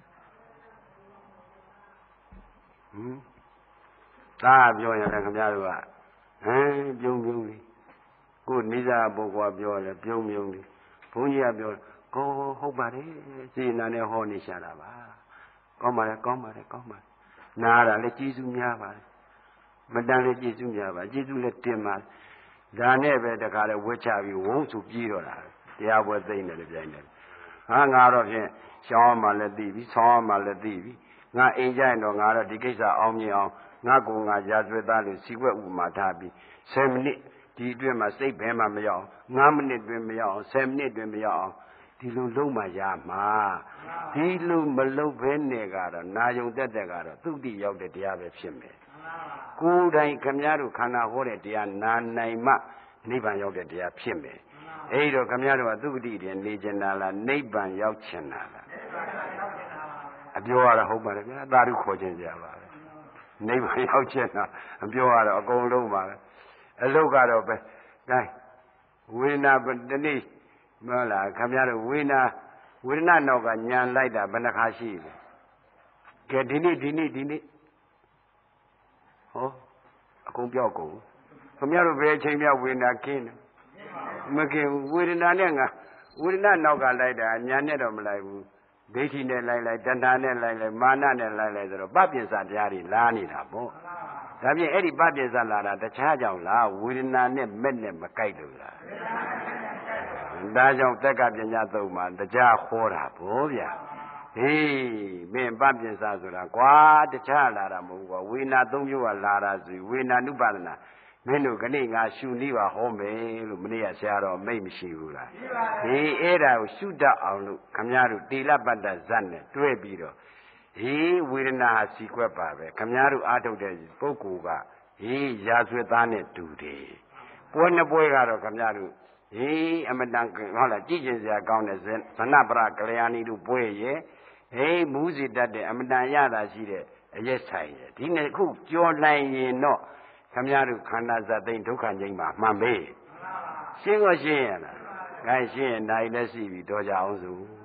သာပြောရင်လည်းခင်ဗျားတို့ကပြုံးပြုံးလေးကိုနိစ္စပုဂ္ဂိုလ်ပြောလဲပြုံးပြုံးလေးဘုန်းကြီးကပြောကိုဟုတ်ပါတယ်စေနာနဲ့ဟောနေရှာတာပါကောင်းပါလေကောင်းပါလေကောင်းပါနားတာလည်းကျေးဇူးများပါတယ်မတန်လည်းကျေးဇူးများပါကျေးဇူးလည်းတင်ပါဒါနဲ့ပဲတခါလဲဝှက်ချပြီးဝုန်းဆိုပြေးတော့တာတရားပွဲသိမ့်တယ်လည်းပြိုင်တယ်ဟာငါတော့ဖြင့်ရှောင်းမှလည်းသိပြီဆောင်းမှလည်းသိပြီငါအိမ်ကြရင်တော့ငါတော့ဒီကိစ္စအောင်မြင်အောင်ငါကိုငါရာဇဝတ်သားလို့စီကွက်ဥမာထားပြီး10မိနစ်ဒီအတွင်းမှာစိတ်ဘဲမှမရောက်9မိနစ်တွင်မရောက်အောင်10မိနစ်တွင်မရောက်အောင်ဒီလိုလုံးမှရမှာဒီလိုမလုံးဘဲနဲ့ကတော့နာယုံတက်တက်ကတော့သုတိရောက်တဲ့တရားပဲဖြစ်မယ်ကိုယ်တိုင်ခမည်းတော်ခန္ဓာဟောတဲ့တရားနာနိုင်မှနိဗ္ဗာန်ရောက်တဲ့တရားဖြစ်မယ်အဲ့တော့ခမည်းတော်ကသုတိတွေနေကျင်တာလားနိဗ္ဗာန်ရောက်ချင်တာလားအပြောရတာဟုတ်ပါတယ်ဗျာသာဓုခေါ်ခြင်းကြပါပဲနိဗ္ဗာန်ရောက်ချင်တာအပြောရတော့အကုန်လုံးပါပဲအလုတ်ကတော့ပဲတိုင်းဝေဒနာတနေ့မဟုတ်လားခမည်းတော်ဝေဒနာနောက်ကညံလိုက်တာဘယ်နှခါရှိလဲကဲဒီနေ့ဟောအကုန်ပြောက်ကုန်ခမည်းတော်ဘယ်အချိန်မြောက်ဝေဒနာခင်းတယ်မခင်းဝေဒနာနဲ့ငါဝေဒနာနောက်ကလိုက်တာညာနဲ့တော့မလိုက်ဘူးဒိဋ္ဌိနဲ့လိုက်တဏှာနဲ့လိုက်မာနနဲ့လိုက်ဆိုတော့ပပိစ္ဆတရားတွေလာနေတာပေါ့ဒါဖြင့်အဲ့ဒီပပိစ္ဆလာတာတခြားကြောင့်လားဝေဒနာနဲ့မဲ့နဲ့မကိုက်လို့လားဒါကြောင့်တက္ကပညာသုံးမှာတရားဟောတာပေါ့ဗျာဟေးမင်းပပိစ္ဆဆိုတာကွာတခြားလာတာမဟုတ်ဘူးဝေဒနာ၃မျိုးကလာတာဆိုဝေဒနာနုပါဒနာမင်းတို့ကနေ့ငါရှုနေပါဟောမယ်လို့မနေ့ကဆရာတော်မိတ်မရှိဘူးလားဒီအဲ့ဒါကိုရှုတတ်အောင်လို့ခမည်းတော်တိလပတ္တဇတ်နဲ့တွဲပြီးတော့ဟေးဝေဒနာစီကွက်ပါပဲခမည်းတော်အားထုတ်တဲ့ပုဂ္ဂိုလ်ကဟေးရာဇဝတ်သားနဲ့တူတယ်ပွဲနှစ်ပွဲကတော့ခမည်းတော်ဟေးအမတန်ဟုတ်လားကြည့်ကျင်စရာကောင်းတဲ့ဇနပရကလျာဏီတို့ပွဲရဲ့ဟေးမူးစီတတ်တဲ့အမတန်ရတာရှိတဲ့အရက်ဆိုင်ရဲ့ဒီနှစ်ခုကြော်နိုင်ရင်တော့ခမည်းတော်ခန္ဓာဇတ်သိမ်းဒုက္ခငြိမ်းမှာမှန်ပေရှင်းရလားခိုင်းရှင်းရင်နိုင်လည်းရှိပြီတော့ကြအောင်စို့